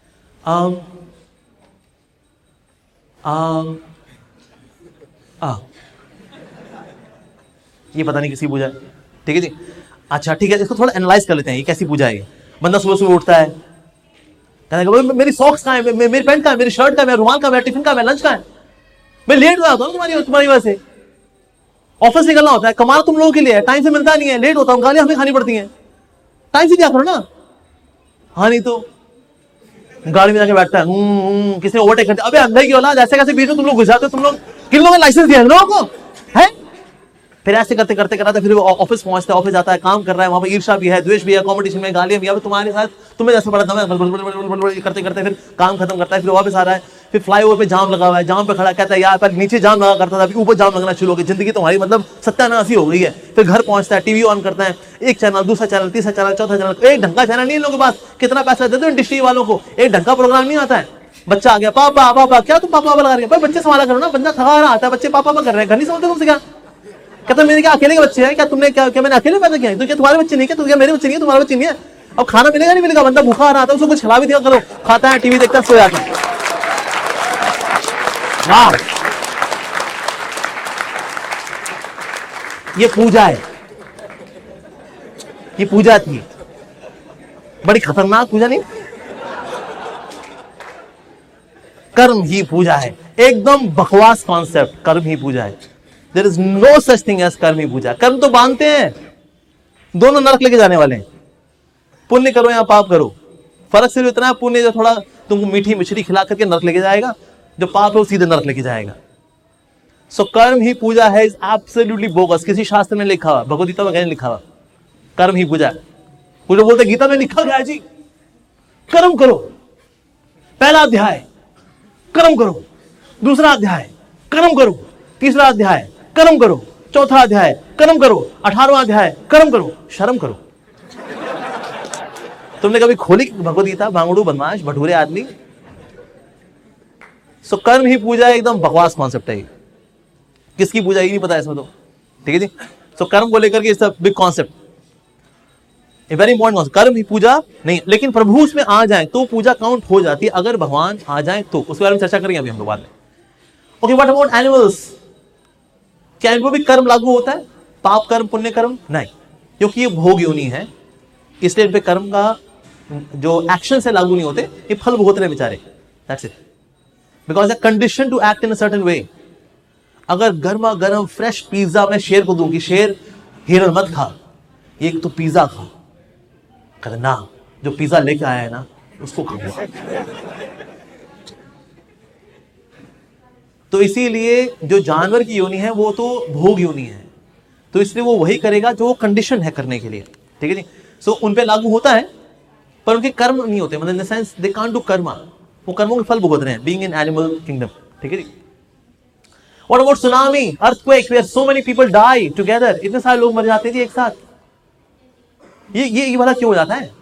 ये पता नहीं किसकी पूजा है। ठीक है जी, अच्छा ठीक है, इसको थोड़ा एनालाइज कर लेते हैं ये कैसी पूजा है। बंदा सुबह सुबह उठता है, कहता मेरी सॉक्स कहाँ है, मेरी पैंट कहाँ है, मेरी शर्ट कहाँ है, मेरा रुमाल कहाँ है, मेरा टिफिन कहाँ है, लंच कहाँ है? मैं लेट हो जाता हूँ तुम्हारी वजह से। ऑफिस निकलना होता है, कमाल तुम लोगों के लिए है, टाइम से मिलता नहीं है, लेट होता हूँ, गालियां हमें खानी पड़ती हैं। टाइम से क्या करो ना। हाँ नहीं तो गाड़ी में जाके बैठता है, किसी ने ओवरटेक कर दिया, अबे अंदर की औलाद ऐसे कैसे बीच में तुम लोग घुस जाते हो? तुम लोग किन लोगों ने लाइसेंस दिया है लोगों को? है फिर ऐसे करते करते कराते फिर वो ऑफिस पहुंचता है, ऑफिस जाता है, काम कर रहा है, वहां पर ईर्ष्या भी है, द्वेष भी है, कंपटीशन में गालियां भी है, तुम्हारे साथ तुम्हें जैसे बड़ा दम है, करते करते फिर काम खत्म करता है, फिर वापस आ रहा है, फिर फ्लाईओवर पे जाम लगा हुआ है, जाम पे खड़ा कहता है यार पर नीचे जाम लगा करता था, अभी ऊपर जाम लगना शुरू हो गई, जिंदगी तुम्हारी मतलब सत्यानाशी हो गई है। फिर घर पहुंचता है, टीवी ऑन करता है, एक चैनल, दूसरा चैनल, तीसरा चैनल, चौथा चैनल, एक ढंग का चैनल नहीं इन लोगों के पास, कितना पैसा देते हो इंडस्ट्री वालों को, एक ढंग का प्रोग्राम नहीं आता है। बच्चा आ गया, पापा पापा, क्या तुम पापा लगा रहे हो, बच्चे संभाला करो ना, बंदा थका रहा आता है, बच्चे पापा कर रहे हैं, घर नहीं समझते तुमसे क्या? कहता मेरे क्या अकेले के बच्चे हैं क्या, तुमने क्या मैंने अकेले पैदा किया है, तो क्या तुम्हारे बच्चे नहीं, क्या तो क्या मेरे बच्चे नहीं है, तुम्हारे बच्चे नहीं है? अब खाना मिलेगा नहीं मिलेगा, बंदा भूखा रहा था, उसको कुछ खिला भी दिया करो, खाता है, टीवी देखता है, सो जाता है। वाह, ये पूजा है, ये पूजा थी, बड़ी खतरनाक पूजा नहीं, कर्म ही पूजा है, एकदम बकवास कॉन्सेप्ट, कर्म ही पूजा है। There is no such thing as कर्म ही पूजा। कर्म तो बांधते हैं, दोनों नरक लेके जाने वाले हैं, पुण्य करो या पाप करो, फर्क सिर्फ इतना है, पुण्य जो थोड़ा तुमको मीठी मछली खिला करके नरक लेके जाएगा, जो पाप है वो सीधे नरक लेके जाएगा। सो कर्म ही पूजा है इज एब्सोल्युटली बोगस, किसी शास्त्र में लिखा हुआ, भगवद गीता में कहीं लिखा हुआ कर्म ही पूजा। कुछ लोग बोलते गीता में लिखा गया है जी कर्म करो, पहला अध्याय कर्म करो, दूसरा अध्याय कर्म करो, तीसरा अध्याय कर्म करो, चौथा अध्याय कर्म करो, 18वां अध्याय कर्म करो। शर्म करो, तुमने कभी खोली भगवद गीता? भांगड़ू, बदमाश, भटूरे आदमी। सो कर्म ही पूजा एकदम बकवास कॉन्सेप्ट है, किसकी पूजा ही नहीं पता इसमें तो, ठीक है जी। सो कर्म को लेकर के it's a big concept, a very important concept. कर्म ही पूजा नहीं, लेकिन प्रभु उसमें आ जाए तो पूजा काउंट हो जाती है, अगर भगवान आ जाए तो। उसके बारे में चर्चा करेंगे अभी हम लोग बाद में। Okay, what about animals? क्या इनको भी कर्म लागू होता है, पाप कर्म पुण्य कर्म? नहीं, क्योंकि ये भोग योनि है, इसलिए इन पे कर्म का जो एक्शन से लागू नहीं होते, ये फल भोगते रहे बेचारे, that's it, because a condition to act in a certain way. अगर गर्मा गर्म फ्रेश पिज्जा मैं शेर को दूं कि शेर हिरण मत खा, एक तो पिज्जा खा, कहते ना जो पिज्जा लेके आया है ना उसको खाऊंगा। तो इसीलिए जो जानवर की योनि है वो तो भोग योनि है, तो इसलिए वो वही करेगा जो कंडीशन है करने के लिए, ठीक है जी। सो उन पे लागू होता है पर उनके कर्म नहीं होते, मतलब in the sense they can't do karma, वो कर्मों के फल भुगत रहे हैं, बीइंग इन एनिमल किंगडम, ठीक है जी। What about tsunami, earthquake, where so many people die together, इतने सारे लोग मर जाते हैं जी एक साथ, ये वाला क्यों हो जाता है?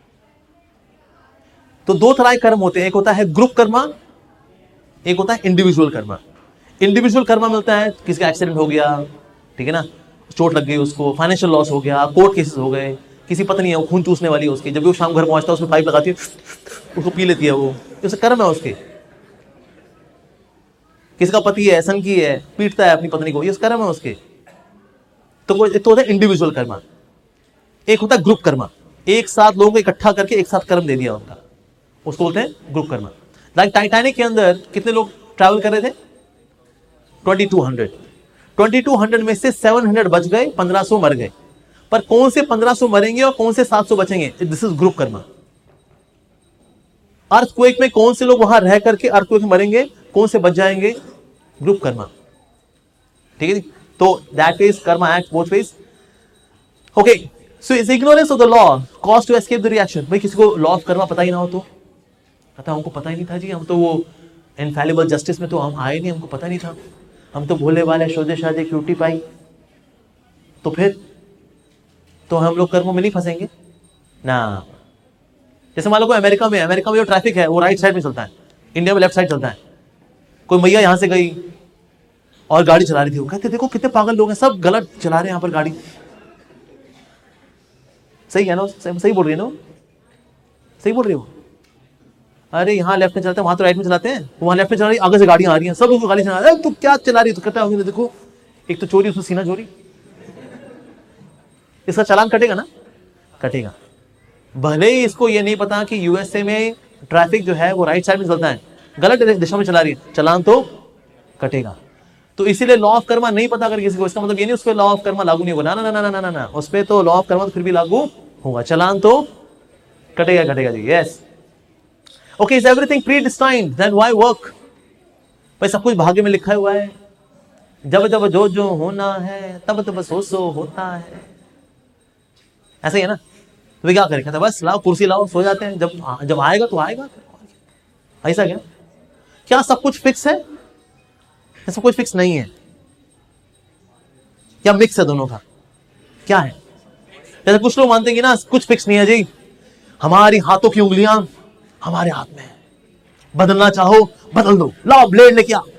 तो दो तरह के कर्म होते हैं, एक होता है ग्रुप कर्मा, एक होता है इंडिविजुअल कर्मा। इंडिविजुअल कर्मा मिलता है किसी का एक्सीडेंट हो गया, ठीक है ना, चोट लग गई उसको, फाइनेंशियल लॉस हो गया, कोर्ट केसेस हो गए, किसी पत्नी है वो खून चूसने वाली है उसकी, जब भी वो शाम घर पहुंचता है उसमें पाइप लगाती है, उसको पी लेती है, वो उसे कर्म है उसके। किसी का पति है, सनकी है, पीटता है अपनी पत्नी को, ये कर्म है उसके। तो वो एक तो होता है इंडिविजुअल कर्मा, एक होता है ग्रुप कर्मा, एक साथ लोगों को इकट्ठा करके एक साथ कर्म दे दिया उनका, उसको बोलते हैं ग्रुप कर्मा। लाइक टाइटैनिक के अंदर कितने लोग ट्रैवल कर रहे थे? 2200 में से 700 बच गए, 1500 मर गए, पर कौन से 1500 मरेंगे और कौन से 700 बचेंगे? This is group karma. Earthquake में कौन से लोग वहां रह करके अर्थक्वेक में मरेंगे, कौन से बच जाएंगे? ग्रुप कर्मा, ठीक है जी। तो that is karma act both ways. Okay, so is ignorance of the law cause to escape the reaction. भाई किसी को लॉ ऑफ कर्मा पता ही ना हो तो कहता हमको पता ही नहीं था जी, हम तो वो इनफैलिबल जस्टिस में तो हम आए नहीं, हमको पता नहीं था, हम तो भोले वाले शोदे शादे क्यूटी पाई, तो फिर तो हम लोग कर्मों में नहीं फंसेंगे ना। जैसे मान लो कोई अमेरिका में जो ट्रैफिक है वो राइट साइड में चलता है, इंडिया में लेफ्ट साइड चलता है। कोई मैया यहां से गई और गाड़ी चला रही थी, वो कहते देखो कितने पागल लोग हैं, सब गलत चला रहे हैं यहाँ पर गाड़ी। सही है ना, सही बोल रही है ना, सही बोल रही हो। अरे यहाँ लेफ्ट में चलते हैं, वहां तो राइट में चलाते हैं, वहां लेफ्ट में चला रही, आगे से गाड़ियां आ रही हैं, सब उसको गाड़ी चला रहे हैं, तू क्या चला रही है? तो कहता है देखो एक तो चोरी, उसको सीना चोरी, इसका चालान कटेगा ना, कटेगा। भले ही इसको ये नहीं पता कि यूएसए में ट्रैफिक जो है वो राइट साइड में चलता है, गलत दिशा में चला रही है, चालान तो कटेगा। तो इसीलिए लॉ ऑफ कर्मा नहीं पता अगर किसी को, इसका मतलब ये नहीं उस पर लॉ ऑफ कर्मा लागू नहीं होगा, ना ना ना ना ना ना, उस पर तो लॉ ऑफ कर्मा तो फिर भी लागू होगा, चालान तो कटेगा कटेगा जी। Yes, okay, is everything predestined, then why work? भाई सब कुछ भाग्य में लिखा हुआ है, जब जब जो जो होना है तब तब सो होता है। ऐसा ही है ना। तो वे क्या करें, कहते बस लाओ कुर्सी लाओ, सो जाते हैं, जब जब आएगा तो आएगा। ऐसा क्या, क्या सब कुछ फिक्स है? सब कुछ फिक्स नहीं है, क्या मिक्स है दोनों का? क्या है? जैसे कुछ लोग मानते हैं कि ना कुछ फिक्स नहीं है जी, हमारी हाथों की उंगलियां हमारे हाथ में है, बदलना चाहो बदल दो, लाओ ब्लेड लेके आओ।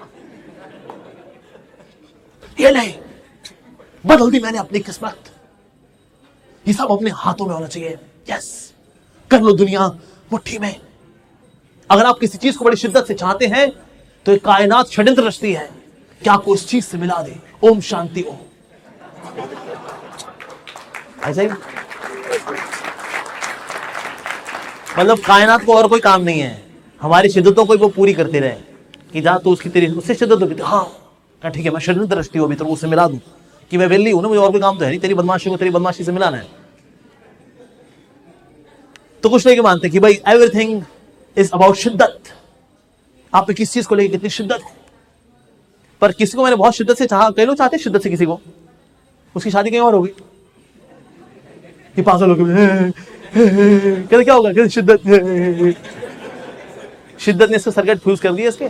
ये नहीं, बदल दी मैंने अपनी किस्मत, ये सब अपने हाथों में होना चाहिए। यस, कर लो दुनिया मुट्ठी में। अगर आप किसी चीज को बड़ी शिद्दत से चाहते हैं तो एक कायनात षड्यंत्र रचती है कि आपको उस चीज से मिला दे। ओम शांति ओम। ऐसा ही मतलब कायनात को और कोई काम नहीं है, हमारी शिद्दतों को वो पूरी करते रहे कि जा तो उसकी तेरी उससे शिद्दत होगी, हाँ ठीक है मैं षड्यंत्र रचती हूँ अभी तो उससे मिला दूं कि मैं वेली हूं ना, मुझे और कोई काम तो है नहीं, तेरी बदमाशी को तेरी बदमाशी से मिलाना है। तो कुछ लोग मानते कि भाई एवरीथिंग इज अबाउट शिद्दत, आप पे किस चीज को लेकर कितनी शिद्दत है। पर किसी को मैंने बहुत शिद्दत से चाहा, कई लोग चाहते हैं शिद्दत से किसी को, उसकी शादी कहीं और होगी, ये पागल हो गए कहते क्या होगा, कहते शिद्दत ने इसको सर्किट फ्यूज कर दिया इसके।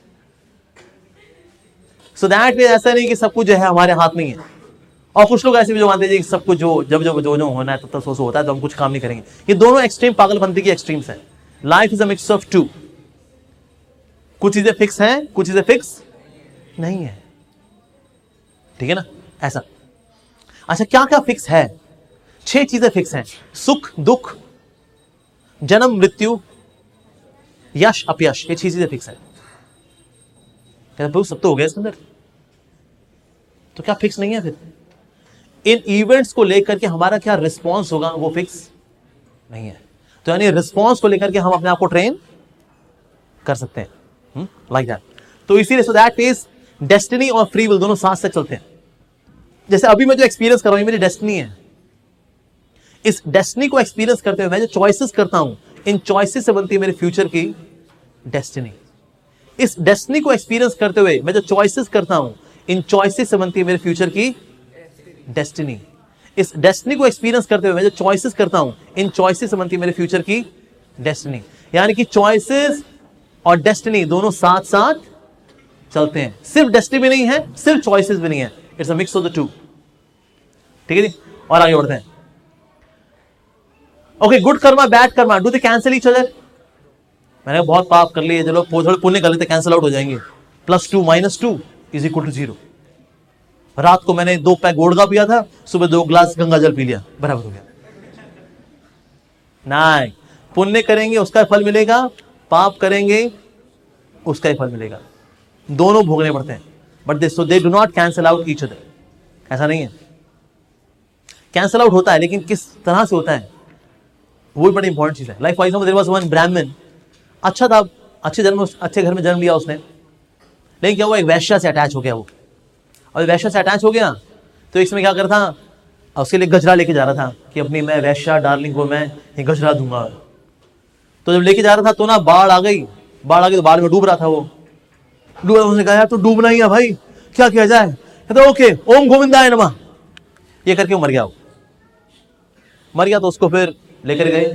सो दैट मींस ऐसा नहीं कि सब कुछ जो है हमारे हाथ में ही है। और कुछ लोग ऐसे भी जो मानते हैं कि सब कुछ जो जब जब जो जो होना है तब तक सो होता है, तो हम कुछ काम नहीं करेंगे। ये दोनों एक्सट्रीम पागलपंती की एक्सट्रीम्स हैं। Life is a mix of two, कुछ चीजें फिक्स हैं, कुछ चीजें फिक्स नहीं है, ठीक है ना ऐसा। अच्छा क्या क्या फिक्स है? 6 चीजें फिक्स हैं, सुख दुख, जन्म मृत्यु, यश अपयश, ये 6 चीजें फिक्स है। कहते सब तो हो गया इसके अंदर, तो क्या फिक्स नहीं है? फिर इन इवेंट्स को लेकर के हमारा क्या रिस्पॉन्स होगा वो फिक्स नहीं है। तो यानी रिस्पॉन्स को लेकर के हम अपने आप को ट्रेन कर सकते हैं, लाइक दैट। तो इसीलिए सो दैट इज डेस्टिनी और फ्री विल दोनों साथ साथ चलते हैं। जैसे अभी मैं जो एक्सपीरियंस कर रहा हूं मेरी डेस्टिनी है, इस डेस्टिनी को एक्सपीरियंस करते हुए मैं जो चॉइसेस करता हूं, इन चॉइसेस से बनती है मेरे फ्यूचर की डेस्टिनी। इस डेस्टिनी को एक्सपीरियंस करते हुए मैं जो चॉइसेस करता हूं, इन चॉइसेस से बनती है मेरे फ्यूचर की डेस्टिनी। इस डेस्टिनी को एक्सपीरियंस करते हुए मैं जो चॉइसेस करता हूं, इन चॉइसेस से बनती है मेरे फ्यूचर की डेस्टिनी। यानी कि चॉइसेस और डेस्टिनी दोनों साथ साथ चलते हैं। सिर्फ डेस्टिनी भी नहीं है, सिर्फ चॉइसेस भी नहीं है, it's a mix of the two, ठीक है जी। और आगे बढ़ते हैं। Okay, good karma bad karma, do they cancel each other? मैंने बहुत पाप कर लिए, चलो थोड़े पुण्य कर लेते, कैंसिल आउट हो जाएंगे। +2 - 2 = 0। रात को मैंने 2 पैक गोड़गा पिया था, सुबह 2 ग्लास गंगा जल पी लिया, बराबर हो गया। नहीं, पुण्य करेंगे उसका फल मिलेगा, पाप करेंगे उसका ही फल मिलेगा, दोनों भोगने पड़ते हैं। But they do not cancel out each other, ऐसा नहीं है। कैंसिल आउट होता है लेकिन किस तरह से होता है वो बड़ी इंपॉर्टेंट चीज है। Like for example there was one Brahmin, अच्छा था, अच्छे घर में जन्म लिया उसने, लेकिन क्या हुआ एक वैश्या से अटैच हो गया वो। और वैश्या से अटैच हो गया तो इसमें क्या कर था, उसके लिए गजरा लेके जा रहा था कि अपनी मैं वैश्या डार्लिंग को मैं ये गजरा दूंगा। तो जब लेके जा रहा था तो ना बाढ़ आ गई तो बाढ़ में डूब रहा था वो। डूबा, उसने कहा तो डूबना ही है भाई, क्या किया जाए? कहता ओके ओम गोविंदाय नमः, ये करके मर गया। वो मर गया तो उसको फिर लेकर गए,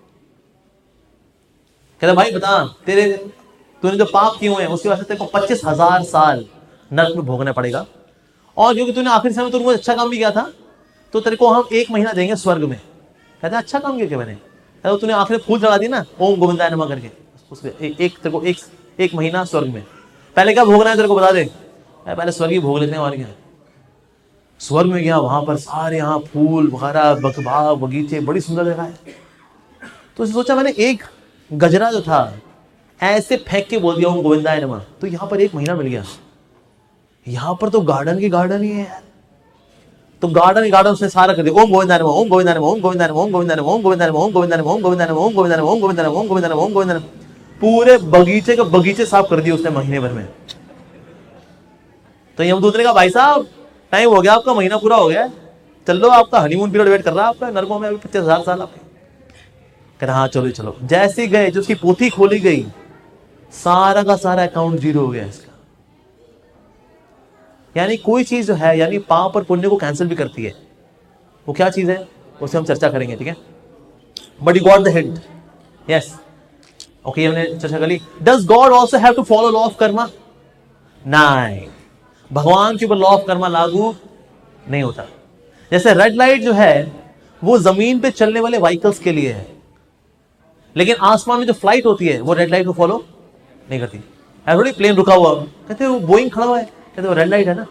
कहता भाई बता तूने जो पाप किए हुए हैं उसकी वजह से तेरे को 25,000 साल नरक में भोगना पड़ेगा, और क्योंकि तूने आखिरी समय में अच्छा काम भी किया था तो तेरे को हम 1 महीना देंगे स्वर्ग में। कहता अच्छा काम किया क्या मैंने? कहता तूने आखिर फूल चढ़ा दी ना ओम गोविंदाय नमः करके, उसमें तेरे को एक महीना स्वर्ग में। पहले क्या भोगना है तेरे को बता दे, पहले स्वर्ग ही भोग लेते हैं। और क्या, स्वर्ग में गया, वहां पर सारे यहाँ फूल वगैरह बाग बगीचे, बड़ी सुंदर जगह है। तो सोचा मैंने एक गजरा जो था ऐसे फेंक के बोल दिया ओम गोविंदाय नमः, तो यहाँ पर 1 महीना मिल गया। यहाँ पर तो गार्डन की गार्डन ही है यार, तो गार्डन उसने सारा कर दिया ओम गोविंदाय नमः, ओम गोविंदाय नमः, ओम गोविंदाय नमः, ओम गोविंदाय नमः, ओम गोविंदाय नमः, ओम गोविंदाय नमः, ओम गोविंदाय नमः, ओम गोविंदाय नमः, ओम गोविंदाय नमः, ओम गोविंदाय नमः, ओम गोविंदाय नमः, ओम गोविंदाय नमः। पूरे बगीचे के बगीचे साफ कर दिए उसने महीने भर में। तो यमदूत ने कहा भाई साहब टाइम हो गया, आपका महीना पूरा हो गया, चल लो, आपका हनीमून पीरियड वेट कर रहा है आपका नरकों में, अभी 25,000 साल आपके। कह रहा हाँ चलो चलो। जैसे ही गए, जो उसकी पोथी खोली गई, सारा का सारा अकाउंट 0 हो गया इसका। यानी कोई चीज जो है यानी पाप और पुण्य को कैंसिल भी करती है। वो क्या चीज है उसे हम चर्चा करेंगे, ठीक है। But you got the hint, yes, okay, हमने चर्चा कर ली। Does God also have to follow law of karma? नहीं, भगवान के ऊपर लॉ ऑफ कर्मा लागू नहीं होता। जैसे रेड लाइट जो है वो जमीन पे चलने वाले व्हीकल्स के लिए है, लेकिन आसमान में जो फ्लाइट होती है वो रेड लाइट को फॉलो नहीं करती। थोड़ी प्लेन रुका हुआ, कहते वो बोइंग खड़ा हुआ है, कहते वो रेड लाइट है ना,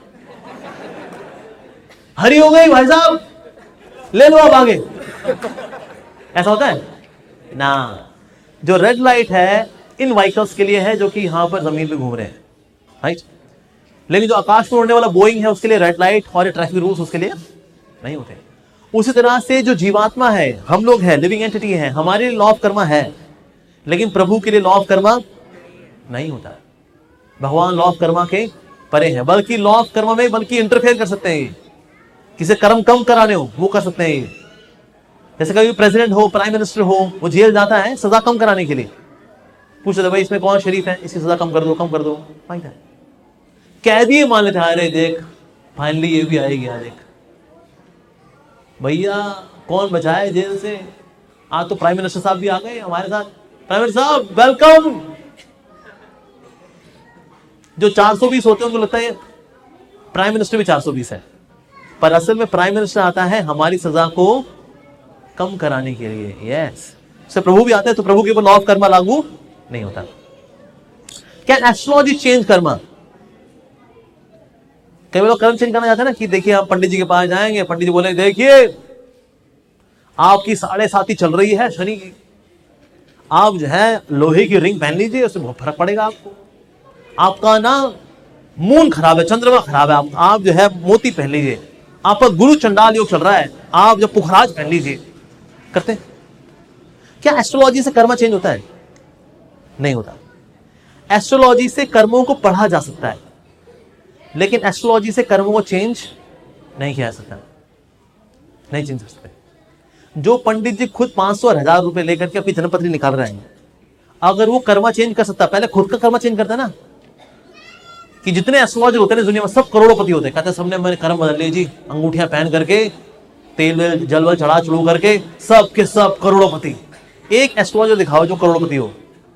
हरी हो गई भाई साहब, ले लो आप आगे, ऐसा होता है ना। जो रेड लाइट है इन व्हीकल्स के लिए है जो कि यहां पर जमीन पे घूम रहे हैं, राइट। लेकिन जो आकाश में उड़ने वाला बोइंग है उसके लिए रेड लाइट और ट्रैफिक रूल्स उसके लिए नहीं होते। उसी तरह से जो जीवात्मा है, हम लोग हैं, लिविंग एंटिटी है, हमारे लिए लॉ ऑफ कर्मा है, लेकिन प्रभु के लिए लॉ ऑफ कर्मा नहीं होता। भगवान लॉ ऑफ कर्मा के परे हैं, बल्कि लॉ ऑफ कर्मा में बल्कि इंटरफेयर कर सकते हैं। किसी कर्म कम कराने हो वो कर सकते हैं। जैसे कभी प्रेसिडेंट हो, प्राइम मिनिस्टर हो, वो जेल जाता है सजा कम कराने के लिए, पूछते भाई इसमें कौन शरीफ है, इसकी सजा कम कर दो, कम कर दो, फायदा है। कैदी मान लेते हैं, अरे देख फाइनली ये भी आएगी, देख भैया कौन बचाए जेल से, आज तो प्राइम मिनिस्टर साहब भी आ गए हमारे साथ, प्राइम मिनिस्टर साहब वेलकम। जो 420 होते हैं उनको लगता है प्राइम मिनिस्टर भी 420 है, पर असल में प्राइम मिनिस्टर आता है हमारी सजा को कम कराने के लिए। यस, से प्रभु भी आते हैं तो प्रभु के ऊपर लॉ ऑफ कर्मा लागू नहीं होता। Can astrology change karma? कई लोग कर्म चेंज करना चाहते हैं ना, कि देखिए हम पंडित जी के पास जाएंगे, पंडित जी बोले देखिए आपकी 7.5 चल रही है शनि की, आप जो है लोहे की रिंग पहन लीजिए, उससे बहुत फर्क पड़ेगा आपको। आपका ना मून खराब है, चंद्रमा खराब है, आप जो है मोती पहन लीजिए। आपका गुरु चंडाल योग चल रहा है, आप जब पुखराज पहन लीजिए। करते हैं क्या एस्ट्रोलॉजी से कर्म चेंज होता है? नहीं होता। एस्ट्रोलॉजी से कर्मों को पढ़ा जा सकता है, लेकिन एस्ट्रोलॉजी से कर्मों को चेंज नहीं किया जा सकता, नहीं चेंज कर सकते। जो पंडित जी खुद 500 और 1000 रुपए लेकर के अपनी जन्मपत्री निकाल रहे हैं, अगर वो कर्मा चेंज कर सकता, पहले खुद का कर्मा चेंज करता ना। कि जितने एस्ट्रोलॉजर होते हैं दुनिया में सब करोड़पति होते हैं, कहते सबने मैंने कर्म बदल लिए जी, अंगूठियां पहन करके, तेल जल वल चढ़ा चढ़ू करके, सब के सब करोड़पति। एक एस्ट्रोलॉजर दिखाओ जो करोड़पति हो,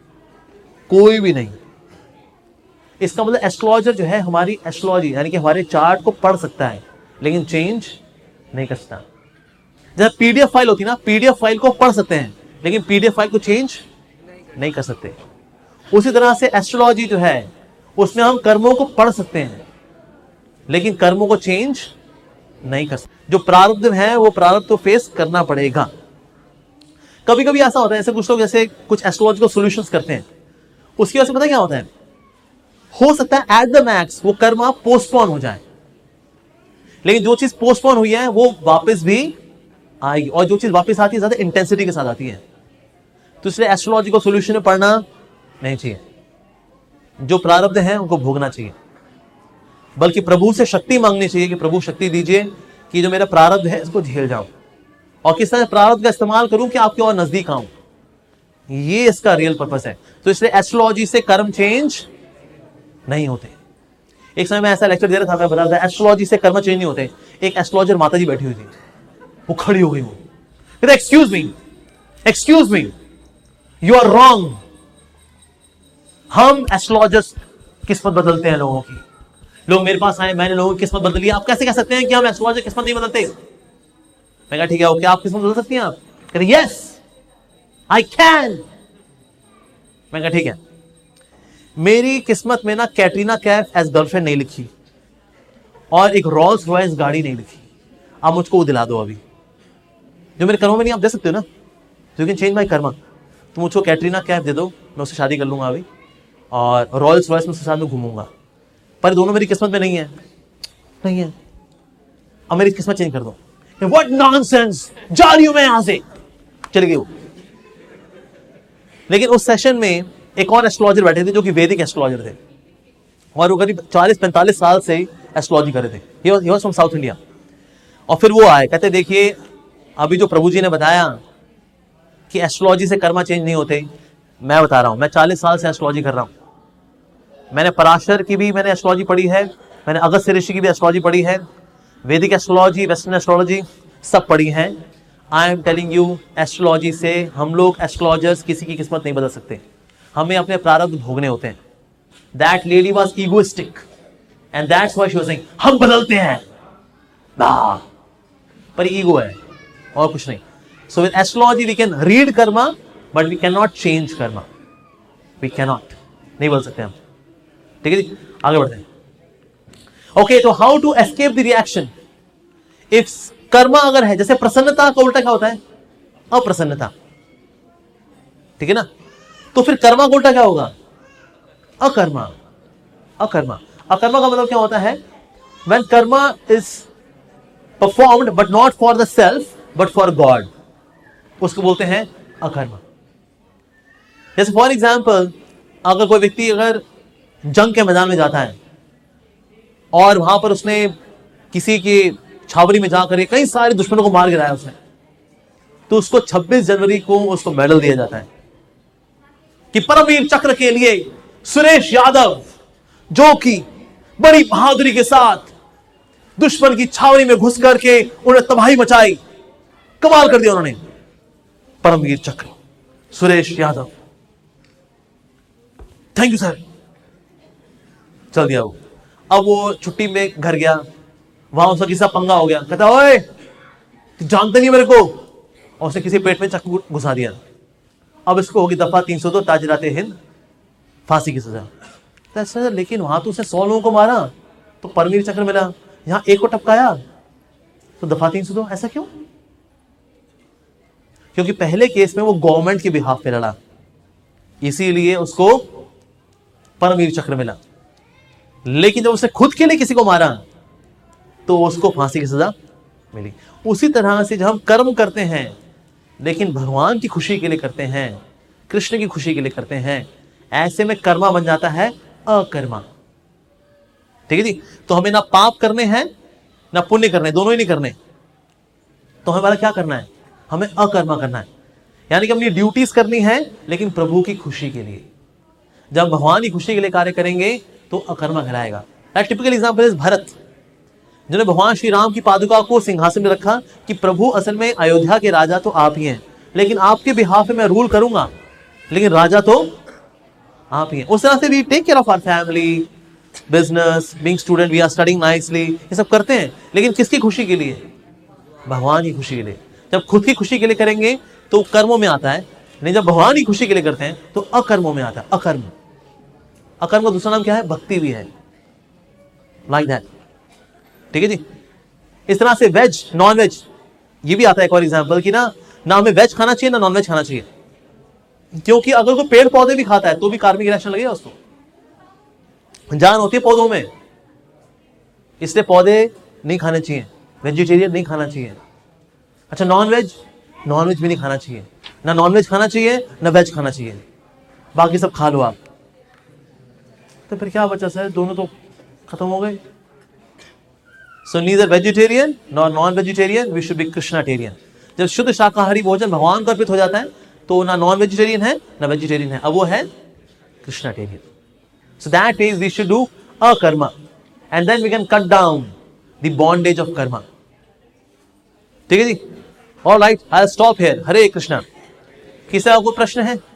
कोई भी नहीं। इसका मतलब एस्ट्रोलॉजर जो है हमारी एस्ट्रोलॉजी यानी कि हमारे चार्ट को पढ़ सकता है, लेकिन चेंज नहीं कर सकता। जब पीडीएफ फाइल होती है ना, पीडीएफ फाइल को पढ़ सकते हैं, लेकिन पीडीएफ फाइल को चेंज नहीं कर सकते। उसी तरह से एस्ट्रोलॉजी जो है उसमें हम कर्मों को पढ़ सकते हैं, लेकिन कर्मों को चेंज नहीं कर सकते। जो प्रारब्ध है वो प्रारब्ध तो फेस करना पड़ेगा। कभी कभी ऐसा होता है, ऐसे कुछ लोग जैसे कुछ एस्ट्रोलॉजिकल सॉल्यूशंस करते हैं, उसकी वजह से पता क्या होता है, हो सकता है एट द मैक्स वो कर्म पोस्टपोन हो जाए, लेकिन जो चीज पोस्टपोन हुई है वो वापस भी आएगी, और जो चीज वापस आती है ज्यादा इंटेंसिटी के साथ आती है। तो इसलिए एस्ट्रोलॉजी को सोल्यूशन में पढ़ना नहीं चाहिए, जो प्रारब्ध है उनको भोगना चाहिए, बल्कि प्रभु से शक्ति मांगनी चाहिए कि प्रभु शक्ति दीजिए कि जो मेरा प्रारब्ध है इसको झेल जाऊं, और किस तरह प्रारब्ध का इस्तेमाल करूं कि आपके और नजदीक आऊं। ये इसका रियल पर्पस है। तो इसलिए एस्ट्रोलॉजी से कर्म चेंज नहीं होते। एक समय मैं ऐसा लेक्चर दे रहा था, मैं बता रहा था एस्ट्रोलॉजी से कर्म चेंज नहीं होते। एक एस्ट्रोलॉजर माता जी बैठी हुई थी, वो खड़ी हो गई, वो excuse me you are wrong. हम एस्ट्रोलॉजर्स किस्मत बदलते हैं लोगों की। लोग मेरे पास आए, मैंने लोगों की किस्मत बदली, आप कैसे कह सकते हैं कि हम एस्ट्रोलॉजर किस्मत नहीं बदलते? मैं कहा ठीक है, ओके, आप किस्मत बदल सकती हैं? आप कह रहे यस आई कैन। मैं कहा ठीक है, मेरी किस्मत में ना कैटरीना कैफ एज गर्लफ्रेंड नहीं लिखी और एक रोल्स रॉयस गाड़ी नहीं लिखी, आप मुझको वो दिला दो। अभी जो मेरे कर्मों में नहीं आप दे सकते हो ना, you can change my karma. तो मुझको कैटरीना कैफ दे दो, मैं उससे शादी कर लूंगा अभी, और रॉयल्स रॉयस में उसके साथ में घूमूंगा। पर दोनों मेरी किस्मत में नहीं है, नहीं है, अब मेरी किस्मत चेंज कर दो। व्हाट नॉनसेंस, जा रही हूं मैं यहां से, चली गई। लेकिन उस सेशन में एक और एस्ट्रोलॉजर बैठे थे जो कि वैदिक एस्ट्रोलॉजर थे, और वो करीब 40-45 साल से एस्ट्रोलॉजी कर रहे थे। He was from south India. और फिर वो आए, कहते देखिए अभी जो प्रभु जी ने बताया कि एस्ट्रोलॉजी से कर्मा चेंज नहीं होते, मैं बता रहा हूं, मैं 40 साल से एस्ट्रोलॉजी कर रहा हूं। मैंने पराशर की भी मैंने एस्ट्रोलॉजी पढ़ी है, मैंने अगस्त्य ऋषि की भी एस्ट्रोलॉजी पढ़ी है, वैदिक एस्ट्रोलॉजी, वेस्टर्न एस्ट्रोलॉजी सब पढ़ी है। I am telling you, astrology से हम लोग एस्ट्रोलॉजर्स किसी की किस्मत नहीं बदल सकते, हमें अपने प्रारब्ध भोगने होते हैं। That lady was egoistic and that's why she was saying हम बदलते हैं ना, पर ईगो है और कुछ नहीं। So with astrology we can read karma but we can not change karma, we can not, नहीं बोल सकते हम। ठीक है जी, आगे बढ़ते हैं। ओके, तो how to escape the reaction if karma अगर है, जैसे प्रसन्नता का उल्टा क्या होता है? अप्रसन्नता, ठीक है ना? तो फिर कर्मा का उल्टा क्या होगा? अकर्मा। अकर्मा, अकर्मा का मतलब क्या होता है? When karma is performed but not for the self but for God, उसको बोलते हैं अकर्मा। जैसे फॉर एग्जाम्पल, अगर कोई व्यक्ति अगर जंग के मैदान में जाता है और वहां पर उसने किसी की छावनी में जाकर कई सारे दुश्मनों को मार गिराया उसने, तो उसको 26 जनवरी को उसको मेडल दिया जाता है कि परमवीर चक्र के लिए सुरेश यादव, जो कि बड़ी बहादुरी के साथ दुश्मन की छावनी में घुस करके उन्हें तबाही मचाई, कमाल कर दिया उन्होंने, Paramvir Chakra Suresh Yadav, thank you sir, चल दिया वो। अब वो छुट्टी में घर गया, वहां उसका किसी पंगा हो गया, कहता ओए जानते नहीं मेरे को, और उसने किसी पेट में चाकू घुसा दिया। अब इसको होगी दफा 302 ताजराते हिंद, फांसी की सजा। तो सर लेकिन वहां तो उसने 100 लोगों को मारा तो परमवीर चक्र मिला, यहां एक को टपकाया तो दफा 302, ऐसा क्यों? क्योंकि पहले केस में वो गवर्नमेंट के बिहाफ पे लड़ा, इसीलिए उसको परमवीर चक्र मिला। लेकिन जब उसने खुद के लिए किसी को मारा तो उसको फांसी की सजा मिली। उसी तरह से जब हम कर्म करते हैं लेकिन भगवान की खुशी के लिए करते हैं, कृष्ण की खुशी के लिए करते हैं, ऐसे में कर्मा बन जाता है अकर्मा। ठीक है जी, तो हमें ना पाप करने हैं ना पुण्य करने, दोनों ही नहीं करने, तो हमें वाला क्या करना है? हमें अकर्मा करना है, यानी कि अपनी ड्यूटीज करनी है लेकिन प्रभु की खुशी के लिए। जब भगवान की खुशी के लिए कार्य करेंगे तो अकर्मा कहलाएगा। टिपिकल एग्जांपल इज भरत, जिन्होंने भगवान श्री राम की पादुका को सिंहासन में रखा कि प्रभु असल में अयोध्या के राजा तो आप ही हैं, लेकिन आपके बिहाफ में मैं रूल करूंगा, लेकिन राजा तो आप ही हैं। उस तरह से we take care of our family, business, being student, we are studying nicely, ये सब करते हैं, लेकिन किसकी खुशी के लिए? भगवान की खुशी के लिए। जब खुद की खुशी के लिए करेंगे तो कर्मों में आता है, नहीं जब भगवान की खुशी के लिए करते हैं तो अकर्मों में आता है। अकर्म, अकर्म का दूसरा नाम क्या है? भक्ति भी है, लाइक दैट। ठीक है जी, इस तरह से वेज नॉन वेज ये भी आता है एक और एग्जांपल कि ना हमें वेज खाना चाहिए ना नॉन वेज खाना चाहिए, क्योंकि अगर कोई पेड़ पौधे भी खाता है तो भी कार्मिक रिएक्शन लगेगा उसको, जान होती है पौधों में, इसलिए पौधे नहीं खाने चाहिए, वेजिटेरियन नहीं खाना चाहिए। अच्छा नॉन वेज भी नहीं खाना चाहिए, ना नॉन वेज खाना चाहिए ना वेज खाना चाहिए, बाकी सब खा लो आप। तो फिर क्या बचा सर? दोनों तो खत्म हो गए। So neither vegetarian nor non vegetarian, we should be Krishnatarian. जब शुद्ध शाकाहारी भोजन भगवान को अर्पित हो जाता है तो ना नॉन वेजिटेरियन है ना वेजिटेरियन है, अब वो है Krishnatarian. So that means we should do akarma and then we can cut down the bondage of karma. ठीक है जी, alright, I will stop here. Hare Krishna. किसी का कोई प्रश्न है?